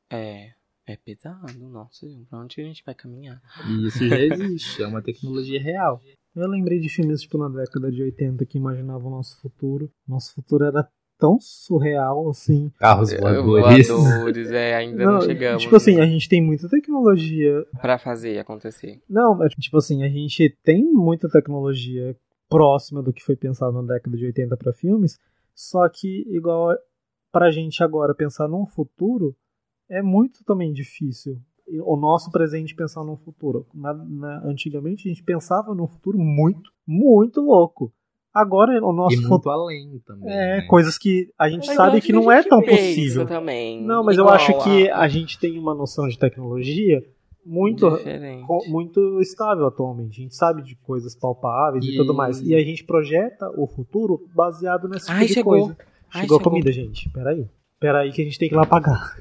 É pesado, nossa, pra onde a gente vai caminhar?
E isso já existe, é uma tecnologia real.
Eu lembrei de filmes tipo na década de 80 que imaginavam o nosso futuro. Nosso futuro era tão surreal, assim.
Carros voadores.
Ainda não chegamos.
Tipo assim, a gente tem muita tecnologia
pra fazer acontecer.
Não, tipo assim, a gente tem muita tecnologia próxima do que foi pensado na década de 80 pra filmes, só que igual pra gente agora pensar num futuro é muito também difícil. O nosso presente pensar num futuro. Antigamente a gente pensava num futuro muito, muito louco. Agora o nosso
muito além também.
né? Coisas que a gente sabe que não é tão possível.
Também.
Não, mas eu acho que a gente tem uma noção de tecnologia muito estável atualmente. A gente sabe de coisas palpáveis e tudo mais. E a gente projeta o futuro baseado nessa tipo de coisa. Chegou a comida, gente. Peraí que a gente tem que ir lá pagar.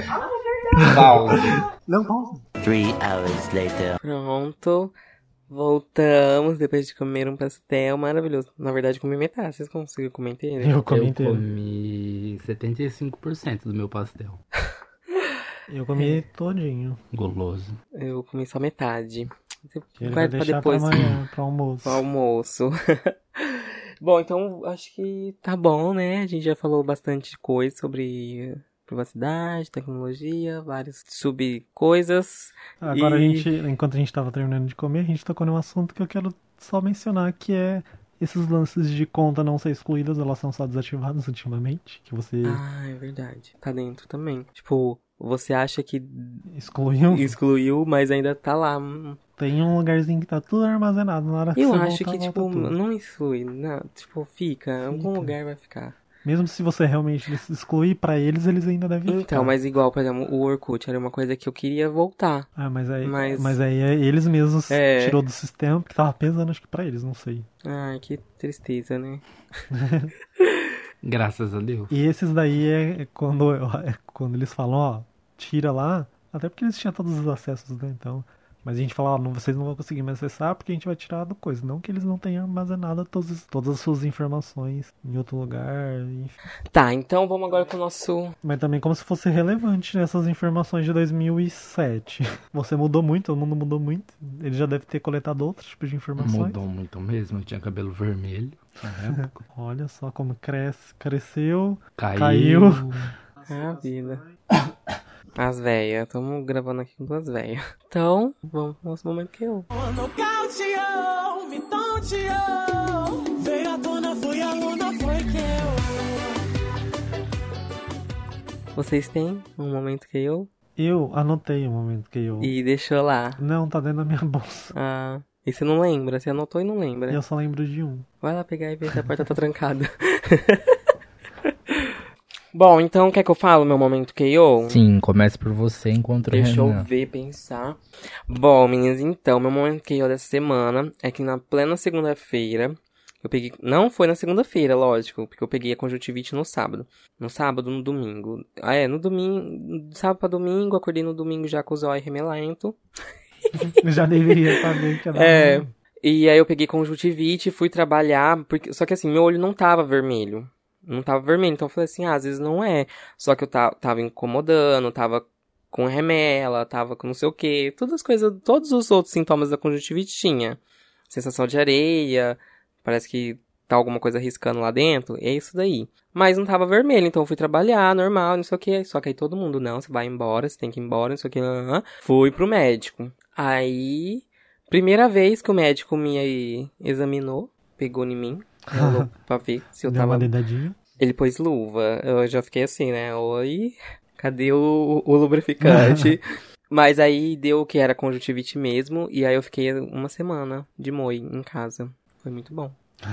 Pause.
Não, pause.
3 hours later.
Pronto. Voltamos depois de comer um pastel maravilhoso. Na verdade, comi metade. Vocês conseguiram comer inteiro?
Eu comi 75% do meu pastel.
Eu comi todinho.
Goloso.
Eu comi só metade.
Ele vai deixar depois pra amanhã, pra almoço.
Pra almoço. Bom, então acho que tá bom, né? A gente já falou bastante coisa sobre privacidade, tecnologia, várias sub-coisas.
Agora enquanto a gente tava terminando de comer, a gente tocou num assunto que eu quero só mencionar, que é esses lances de conta não ser excluídas, elas são só desativadas ultimamente, que você...
é verdade. Tá dentro também. Tipo, você acha que excluiu, mas ainda tá lá.
Tem um lugarzinho que tá tudo armazenado na hora que
eu
você
acho
voltar,
que, tipo, não exclui, não, tipo, fica. Em algum lugar vai ficar.
Mesmo se você realmente excluir pra eles ainda devem ficar.
Então, mas igual, por exemplo, o Orkut era uma coisa que eu queria voltar.
Mas aí eles mesmos tirou do sistema, porque tava pesando, acho que pra eles, não sei.
Ai, que tristeza, né?
Graças a Deus.
E esses daí quando eles falam, tira lá, até porque eles tinham todos os acessos, né, então... Mas a gente fala, vocês não vão conseguir mais acessar porque a gente vai tirar do coisa. Não que eles não tenham armazenado todas as suas informações em outro lugar, enfim.
Tá, então vamos agora com o nosso...
Mas também como se fosse relevante nessas informações de 2007. Você mudou muito, o mundo mudou muito. Ele já deve ter coletado outros tipos de informações.
Mudou muito mesmo, eu tinha cabelo vermelho na época.
Olha só como cresceu,
caiu.
É a vida. As véias, estamos gravando aqui com duas véias. Então, vamos pro nosso momento que eu. Vocês têm um momento que eu?
Eu anotei o momento que eu.
E deixou lá?
Não, tá dentro da minha bolsa.
E você não lembra? Você anotou e não lembra?
Eu só lembro de um.
Vai lá pegar e ver se a porta tá trancada. Bom, então quer que eu fale meu momento KO?
Sim, comece por você enquanto
Deixa eu ver, pensar. Bom, meninas, então, meu momento KO dessa semana é que na plena segunda-feira Eu peguei... Não foi na segunda-feira, lógico, porque eu peguei a conjuntivite no sábado. No sábado, no domingo. No domingo, de sábado pra domingo, acordei no domingo já com o zóio remelento.
Eu já deveria saber que
E aí eu peguei conjuntivite, fui trabalhar, só que assim, meu olho não tava vermelho. Não tava vermelho, então eu falei assim, às vezes não é. Só que eu tava incomodando, tava com remela, tava com não sei o quê. Todos os outros sintomas da conjuntivite tinha. Sensação de areia, parece que tá alguma coisa riscando lá dentro, é isso daí. Mas não tava vermelho, então eu fui trabalhar, normal, não sei o quê. Só que aí todo mundo, não, você vai embora, você tem que ir embora, não sei o quê. Fui pro médico. Aí... Primeira vez que o médico me examinou, pegou em mim, pra ver se eu tava... Ele pôs luva, eu já fiquei assim, né? Oi, cadê o lubrificante? Mas aí deu que era conjuntivite mesmo, e aí eu fiquei uma semana de moi em casa. Foi muito bom.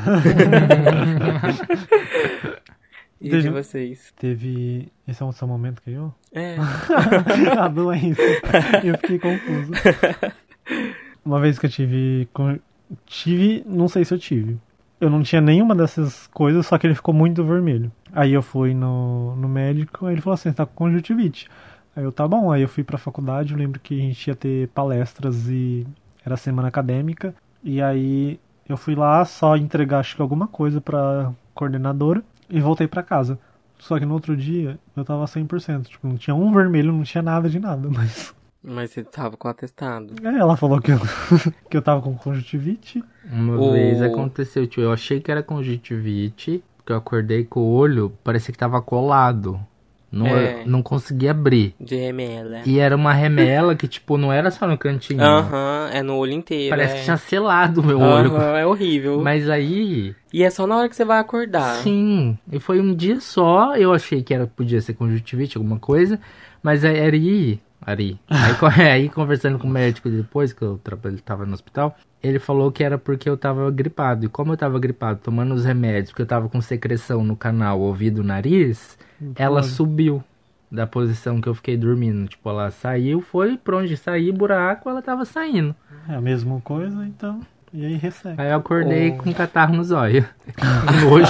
E de vocês?
Teve... Esse é o seu momento que eu?
É.
A doença. Eu fiquei confuso. Uma vez que eu tive, não sei se eu tive. Eu não tinha nenhuma dessas coisas, só que ele ficou muito vermelho. Aí eu fui no médico, aí ele falou assim, você tá com conjuntivite. Aí eu, tá bom. Aí eu fui pra faculdade, eu lembro que a gente ia ter palestras e era semana acadêmica. E aí eu fui lá só entregar, acho que alguma coisa pra coordenadora e voltei pra casa. Só que no outro dia eu tava 100%, tipo, não tinha um vermelho, não tinha nada de nada,
Mas você tava com atestado.
Ela falou que eu tava com conjuntivite.
Uma vez aconteceu, eu achei que era conjuntivite, porque eu acordei com o olho, parecia que tava colado. Não conseguia abrir.
De remela.
E era uma remela que, tipo, não era só no cantinho.
É no olho inteiro.
Parece que tinha selado o meu olho.
É horrível.
Mas aí...
E é só na hora que você vai acordar.
Sim, e foi um dia só, eu achei que podia ser conjuntivite, alguma coisa, mas aí conversando com o médico depois, que eu tava no hospital, ele falou que era porque eu tava gripado. E como eu tava gripado, tomando os remédios, porque eu tava com secreção no canal ouvido, nariz, ela subiu da posição que eu fiquei dormindo. Tipo, ela saiu, foi pra onde sair, buraco, ela tava saindo.
É a mesma coisa, então... E aí recebe.
Aí eu acordei com catarro nos olhos. Nojo.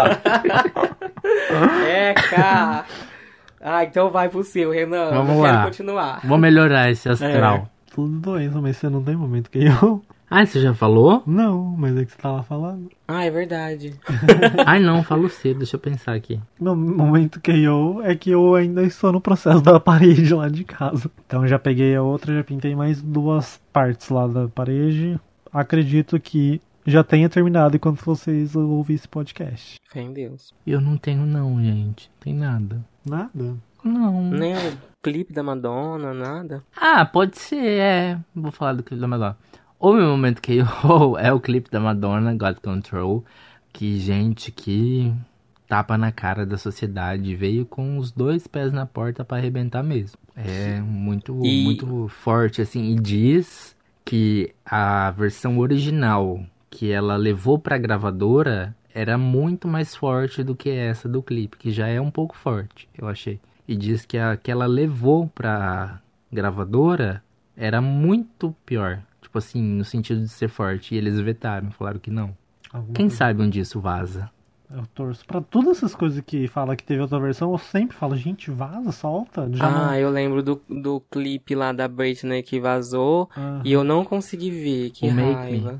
Cara... então vai pro seu, Renan.
Vamos
eu
lá.
Quero continuar.
Vou melhorar esse astral.
Tudo doença, mas você não tem momento que eu...
Você já falou?
Não, mas é que você tava falando.
É verdade.
Não, falo cedo, deixa eu pensar aqui.
No momento que eu é que eu ainda estou no processo da parede lá de casa. Então já peguei a outra, já pintei mais 2 partes lá da parede. Acredito que já tenha terminado enquanto vocês ouvirem esse podcast.
Fé em Deus.
Eu não tenho não, gente. Tem nada.
Nada?
Não.
Nem o clipe da Madonna, nada?
Pode ser, Vou falar do clipe da Madonna. O meu momento que eu é o clipe da Madonna, God Control. Que, gente, que tapa na cara da sociedade. Veio com os 2 pés na porta pra arrebentar mesmo. É muito forte, assim. E diz que a versão original que ela levou pra gravadora era muito mais forte do que essa do clipe, que já é um pouco forte, eu achei. E diz que a que ela levou pra gravadora era muito pior. Tipo assim, no sentido de ser forte. E eles vetaram, falaram que não. Quem sabe onde isso vaza?
Eu torço pra todas essas coisas que fala que teve outra versão, eu sempre falo, gente, vaza, solta.
Eu lembro do clipe lá da Britney que vazou e eu não consegui ver, que raiva.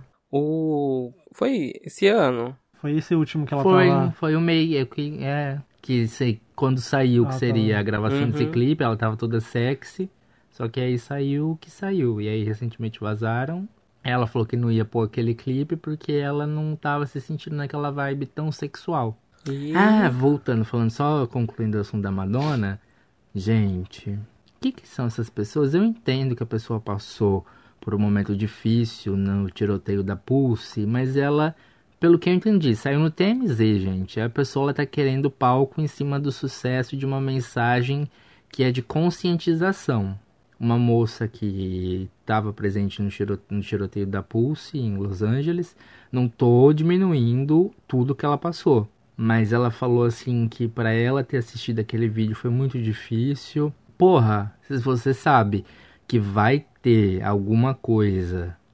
Foi esse ano?
Foi esse último que ela falou.
Foi o meio, que sei, quando saiu, que seria a gravação desse clipe, ela tava toda sexy, só que aí saiu o que saiu, e aí recentemente vazaram. Ela falou que não ia pôr aquele clipe porque ela não tava se sentindo naquela vibe tão sexual. Voltando, só concluindo o assunto da Madonna, gente, o que são essas pessoas? Eu entendo que a pessoa passou por um momento difícil no tiroteio da Pulse, mas ela, pelo que eu entendi, saiu no TMZ, gente. A pessoa tá querendo palco em cima do sucesso de uma mensagem que é de conscientização. Uma moça que estava presente no tiroteio da Pulse em Los Angeles, não tô diminuindo tudo que ela passou, mas ela falou assim que para ela ter assistido aquele vídeo foi muito difícil. Se você sabe que vai ter alguma coisa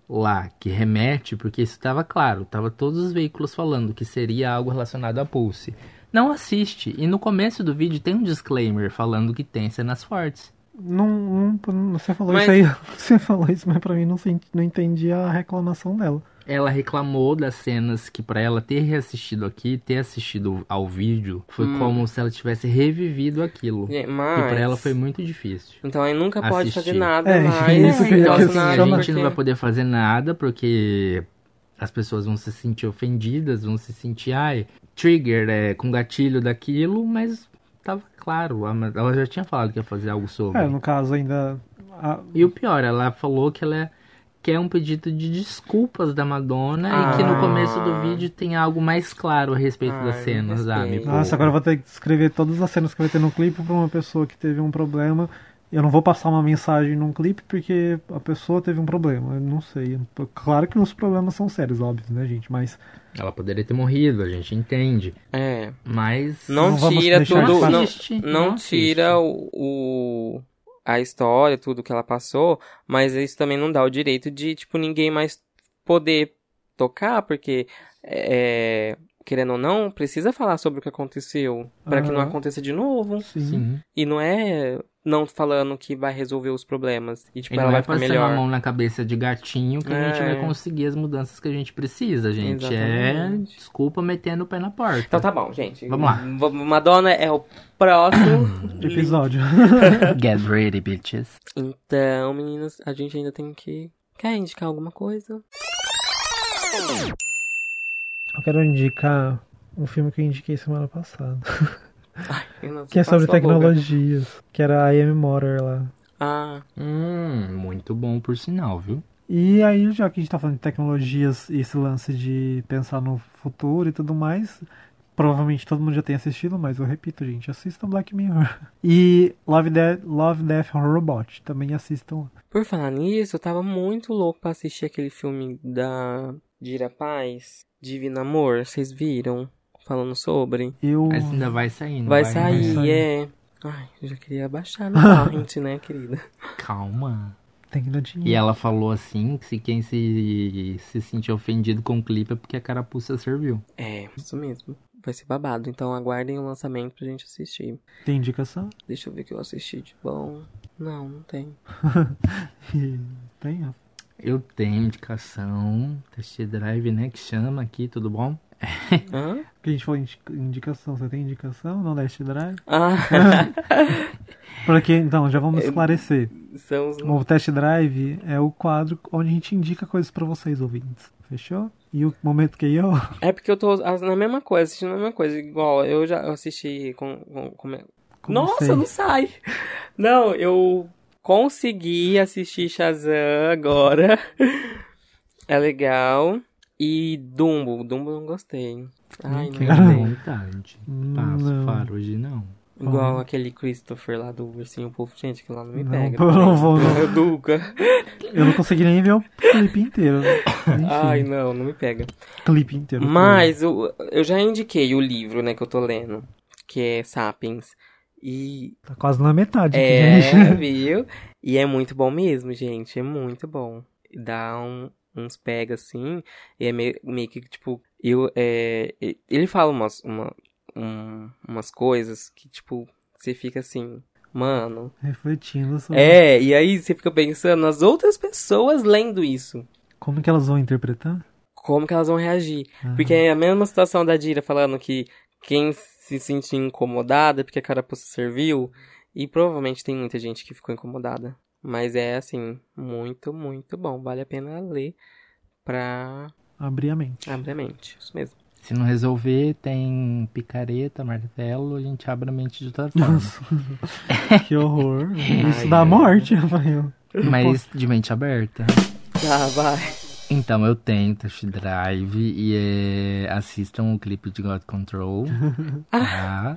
lá que remete, porque isso estava claro, tava todos os veículos falando que seria algo relacionado a Pulse. Não assiste. E no começo do vídeo tem um disclaimer falando que tem cenas fortes.
Você falou isso aí. Você falou isso, mas pra mim não entendi a reclamação dela.
Ela reclamou das cenas que pra ela ter reassistido aqui, ter assistido ao vídeo, foi como se ela tivesse revivido aquilo.
Mas...
que pra ela foi muito difícil.
Então aí nunca pode fazer nada
mais.
Isso
Então assim, a gente não vai poder fazer nada, porque as pessoas vão se sentir ofendidas, vão se sentir, trigger, com gatilho daquilo, mas tava claro, ela já tinha falado que ia fazer algo sobre.
No caso ainda...
E o pior, ela falou que ela quer um pedido de desculpas da Madonna e que no começo do vídeo tem algo mais claro a respeito das cenas.
Nossa, agora eu vou ter que escrever todas as cenas que vai ter no clipe pra uma pessoa que teve um problema. Eu não vou passar uma mensagem num clipe porque a pessoa teve um problema. Eu não sei. Claro que os problemas são sérios, óbvio, né, gente? Mas...
ela poderia ter morrido, a gente entende. Mas...
Não tira tudo... Não tira a história, tudo que ela passou, mas isso também não dá o direito de, ninguém mais poder tocar, porque, querendo ou não, precisa falar sobre o que aconteceu, para que não aconteça de novo.
Sim.
E não é não falando que vai resolver os problemas, e
ela
vai
vai
ficar
passando
melhor.
a mão na cabeça de gatinho que a gente vai conseguir as mudanças que a gente precisa, gente.
Exatamente.
Desculpa metendo o pé na porta.
Então tá bom, gente.
Vamos lá.
Madonna é o próximo
episódio.
Get ready, bitches.
Então, meninas, a gente ainda tem que... Quer indicar alguma coisa?
Eu quero indicar um filme que eu indiquei semana passada.
Que
é sobre tecnologias. Que era I Am Mother lá.
Muito bom por sinal, viu?
E aí, já que a gente tá falando de tecnologias e esse lance de pensar no futuro e tudo mais, provavelmente todo mundo já tem assistido, mas eu repito, gente, assistam Black Mirror. E Love, Death and Robot, também assistam.
Por falar nisso, eu tava muito louco pra assistir aquele filme da Dira Paz, Divino Amor, vocês viram? Falando sobre.
Mas ainda vai sair, não
vai sair. Ai, eu já queria baixar na torrent, né, querida?
Calma.
Tem que dar dinheiro.
E ela falou assim, que quem se sentir ofendido com o clipe é porque a carapuça serviu.
Isso mesmo. Vai ser babado, então aguardem o lançamento pra gente assistir.
Tem indicação?
Deixa eu ver o que eu assisti de bom. Não tem.
Tem, ó.
Eu tenho indicação, test drive, né, que chama aqui, tudo bom?
Porque a gente falou indicação, você tem indicação no Test Drive? Porque, então, já vamos esclarecer. O Test Drive é o quadro onde a gente indica coisas pra vocês, ouvintes. Fechou? E o momento que eu...
É porque eu tô na mesma coisa, assistindo a mesma coisa. Igual, eu já assisti Nossa, não sai! Não, eu consegui assistir Shazam agora. É legal. E Dumbo não gostei. Ai, não
vontade. Passo, para hoje não.
Igual aquele Christopher lá do Ursinho Fofo. Gente, que lá não me pega.
Não vou, não.
Duca.
Eu não consegui nem ver o clipe inteiro.
Ai, não me pega.
Clipe inteiro.
Mas eu já indiquei o livro, né, que eu tô lendo. Que é Sapiens. E...
tá quase na metade aqui, gente.
Viu? E é muito bom mesmo, gente. É muito bom. Dá uns pega assim, e é meio que, tipo, ele fala umas coisas que, tipo, você fica assim, mano...
refletindo sobre...
e aí você fica pensando nas outras pessoas lendo isso.
Como que elas vão interpretar?
Como que elas vão reagir. Porque é a mesma situação da Dira falando que quem se sentir incomodada porque a carapuça serviu, e provavelmente tem muita gente que ficou incomodada. Mas é, assim, muito, muito bom. Vale a pena ler pra...
abrir a mente.
Isso mesmo.
Se não resolver, tem picareta, martelo, a gente abre a mente de outra forma.
Que horror. Isso dá morte, Rafael.
Mas de mente aberta.
Vai.
Então, eu tenho Test Drive e assistam o clipe de God Control. Tá?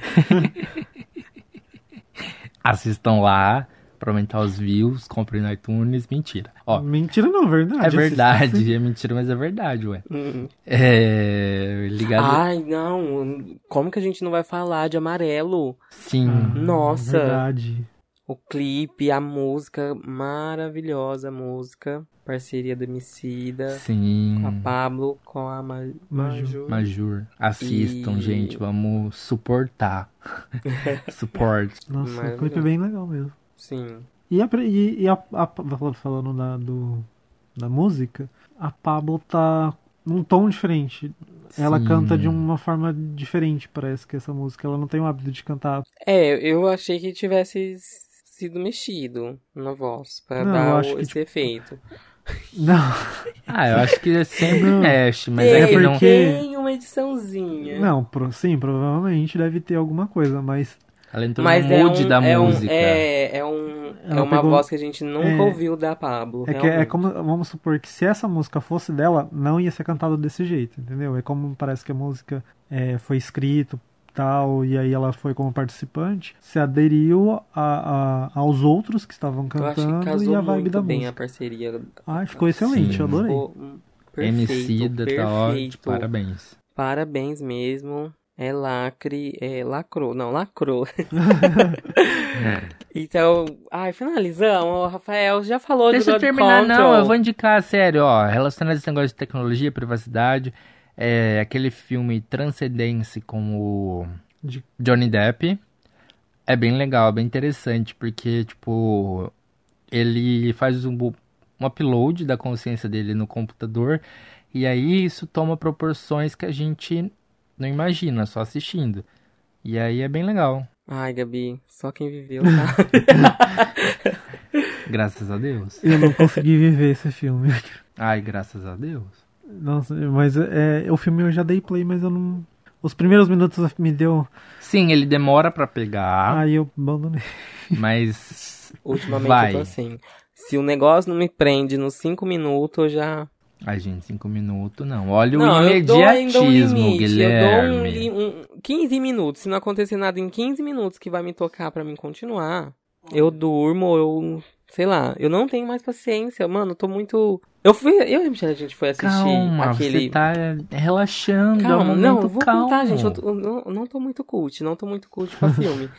Assistam lá. Pra aumentar os views, comprem no iTunes. Mentira.
Mentira não, verdade.
É verdade, é mentira, mas é verdade, ué. Ligado...
Ai, não. Como que a gente não vai falar de Amarelo?
Sim.
Nossa.
Verdade.
O clipe, a música, maravilhosa música. Parceria do Emicida.
Sim.
Com a Pablo, com a
Majur. Assistam, gente. Vamos suportar. Suporte.
Nossa, o clipe é bem legal mesmo.
Sim.
Falando da música, a Pablo tá num tom diferente. Ela canta de uma forma diferente, parece que essa música. Ela não tem o hábito de cantar.
Eu achei que tivesse sido mexido na voz, pra dar esse efeito.
Não.
Eu acho que sempre mexe, mas
tem uma ediçãozinha.
Não, sim, provavelmente deve ter alguma coisa, mas...
Ela entrou no mood da música.
É uma voz que a gente nunca ouviu da Pablo.
É como, vamos supor que se essa música fosse dela, não ia ser cantada desse jeito, entendeu? É como parece que a música foi escrita tal, e aí ela foi como participante, se aderiu aos outros que estavam cantando e a vibe da música.
Bem a parceria.
Ficou excelente, eu adorei.
Ficou perfeito,
Emicida, tá ótimo, parabéns.
Parabéns mesmo. Lacrou. Então, finalizamos. O Rafael já falou
Deixa
do
eu terminar,
Control.
não, eu vou indicar, sério, relacionado a esse negócio de tecnologia e privacidade, aquele filme Transcendence com o Johnny Depp, é bem legal, bem interessante, porque, tipo, ele faz um upload da consciência dele no computador, e aí isso toma proporções que a gente não imagina, só assistindo. E aí é bem legal.
Ai, Gabi, só quem viveu, tá?
Graças a Deus.
Eu não consegui viver esse filme.
Ai, graças a Deus.
Nossa, mas o filme eu já dei play, mas eu não... Os primeiros minutos me deu...
Sim, ele demora pra pegar.
Aí eu abandonei.
Mas
ultimamente eu tô assim. Se o negócio não me prende nos 5 minutos, eu já...
Ai, gente, 5 minutos não. Olha o imediatismo, Guilherme.
Eu dou 15 minutos. Se não acontecer nada em 15 minutos que vai me tocar pra mim continuar, eu durmo, sei lá, eu não tenho mais paciência, mano, eu tô muito... Eu e a Michelle, a gente foi assistir aquele...
Você tá relaxando,
calma,
não,
vou contar, gente, eu não tô muito cult pra filme.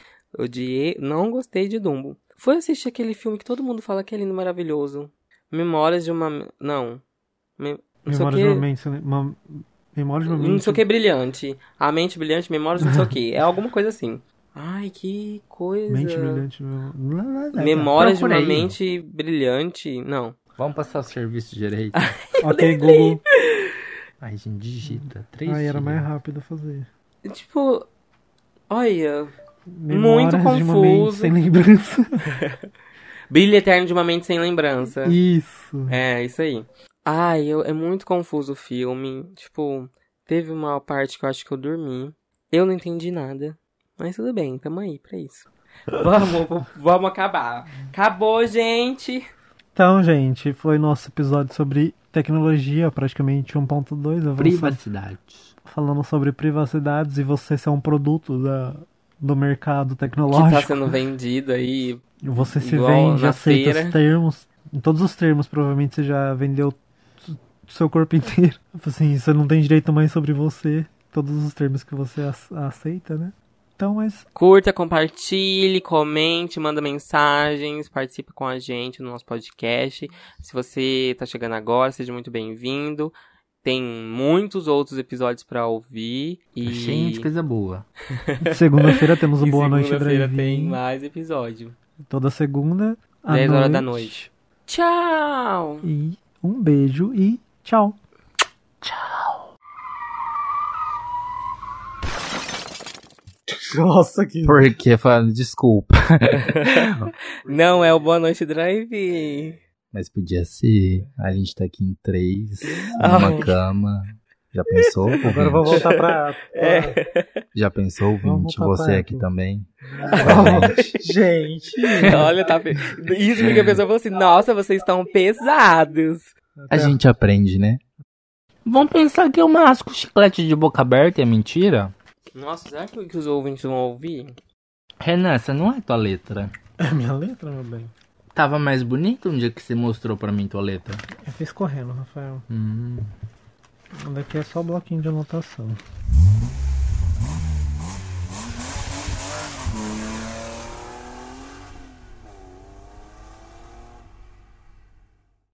Não gostei de Dumbo. Foi assistir aquele filme que todo mundo fala que é lindo, maravilhoso. Memórias de uma... Não.
Memórias de uma mente... Memórias de uma mente...
Não sei o que brilhante. A mente brilhante, memórias de não sei o que. É alguma coisa assim. Ai, que coisa...
Mente brilhante...
Memórias de uma mente brilhante... Não.
Vamos passar o serviço direito.
Ok, Google.
Ai, gente, digita. 3
era mais rápido fazer.
Tipo... Olha...
Memórias
muito confuso.
De uma mente sem lembrança.
Brilho eterno de uma mente sem lembrança.
Isso.
É, isso aí. Ai, é muito confuso o filme. Tipo, teve uma parte que eu acho que eu dormi. Eu não entendi nada. Mas tudo bem, tamo aí pra isso. Vamos acabar. Acabou, gente!
Então, gente, foi nosso episódio sobre tecnologia, praticamente 1.2.
Privacidade.
Falando sobre privacidades e você ser um produto do mercado tecnológico.
Que tá sendo vendido aí.
Você se vende, aceita os termos. Em todos os termos, provavelmente você já vendeu o seu corpo inteiro. Assim, você não tem direito mais sobre você. Todos os termos que você aceita, né? Então, mas...
Curta, compartilhe, comente, manda mensagens, participe com a gente no nosso podcast. Se você tá chegando agora, seja muito bem-vindo. Tem muitos outros episódios pra ouvir. E...
cheio de coisa boa.
Segunda-feira temos o Boa Noite Drive-In.
Segunda-feira tem mais episódio.
Toda segunda,
10 horas da noite. Tchau!
E um beijo e tchau!
Tchau!
Nossa, que...
Por que? Desculpa.
Não, é o Boa Noite Drive.
Mas podia ser. A gente tá aqui em 3, numa cama. Já pensou?
Agora eu vou voltar pra...
Já pensou, ouvinte? Você aqui também?
Gente!
Olha, tá... Isso porque a pessoa falou assim, nossa, vocês estão pesados.
A gente aprende, né? Vamos pensar que eu masco chiclete de boca aberta e é mentira?
Nossa, será que os ouvintes vão ouvir?
Renan, essa não é tua letra.
É minha letra, meu bem.
Tava mais bonito um dia que você mostrou pra mim tua letra.
Eu fiz correndo, Rafael. Daqui é só bloquinho de anotação.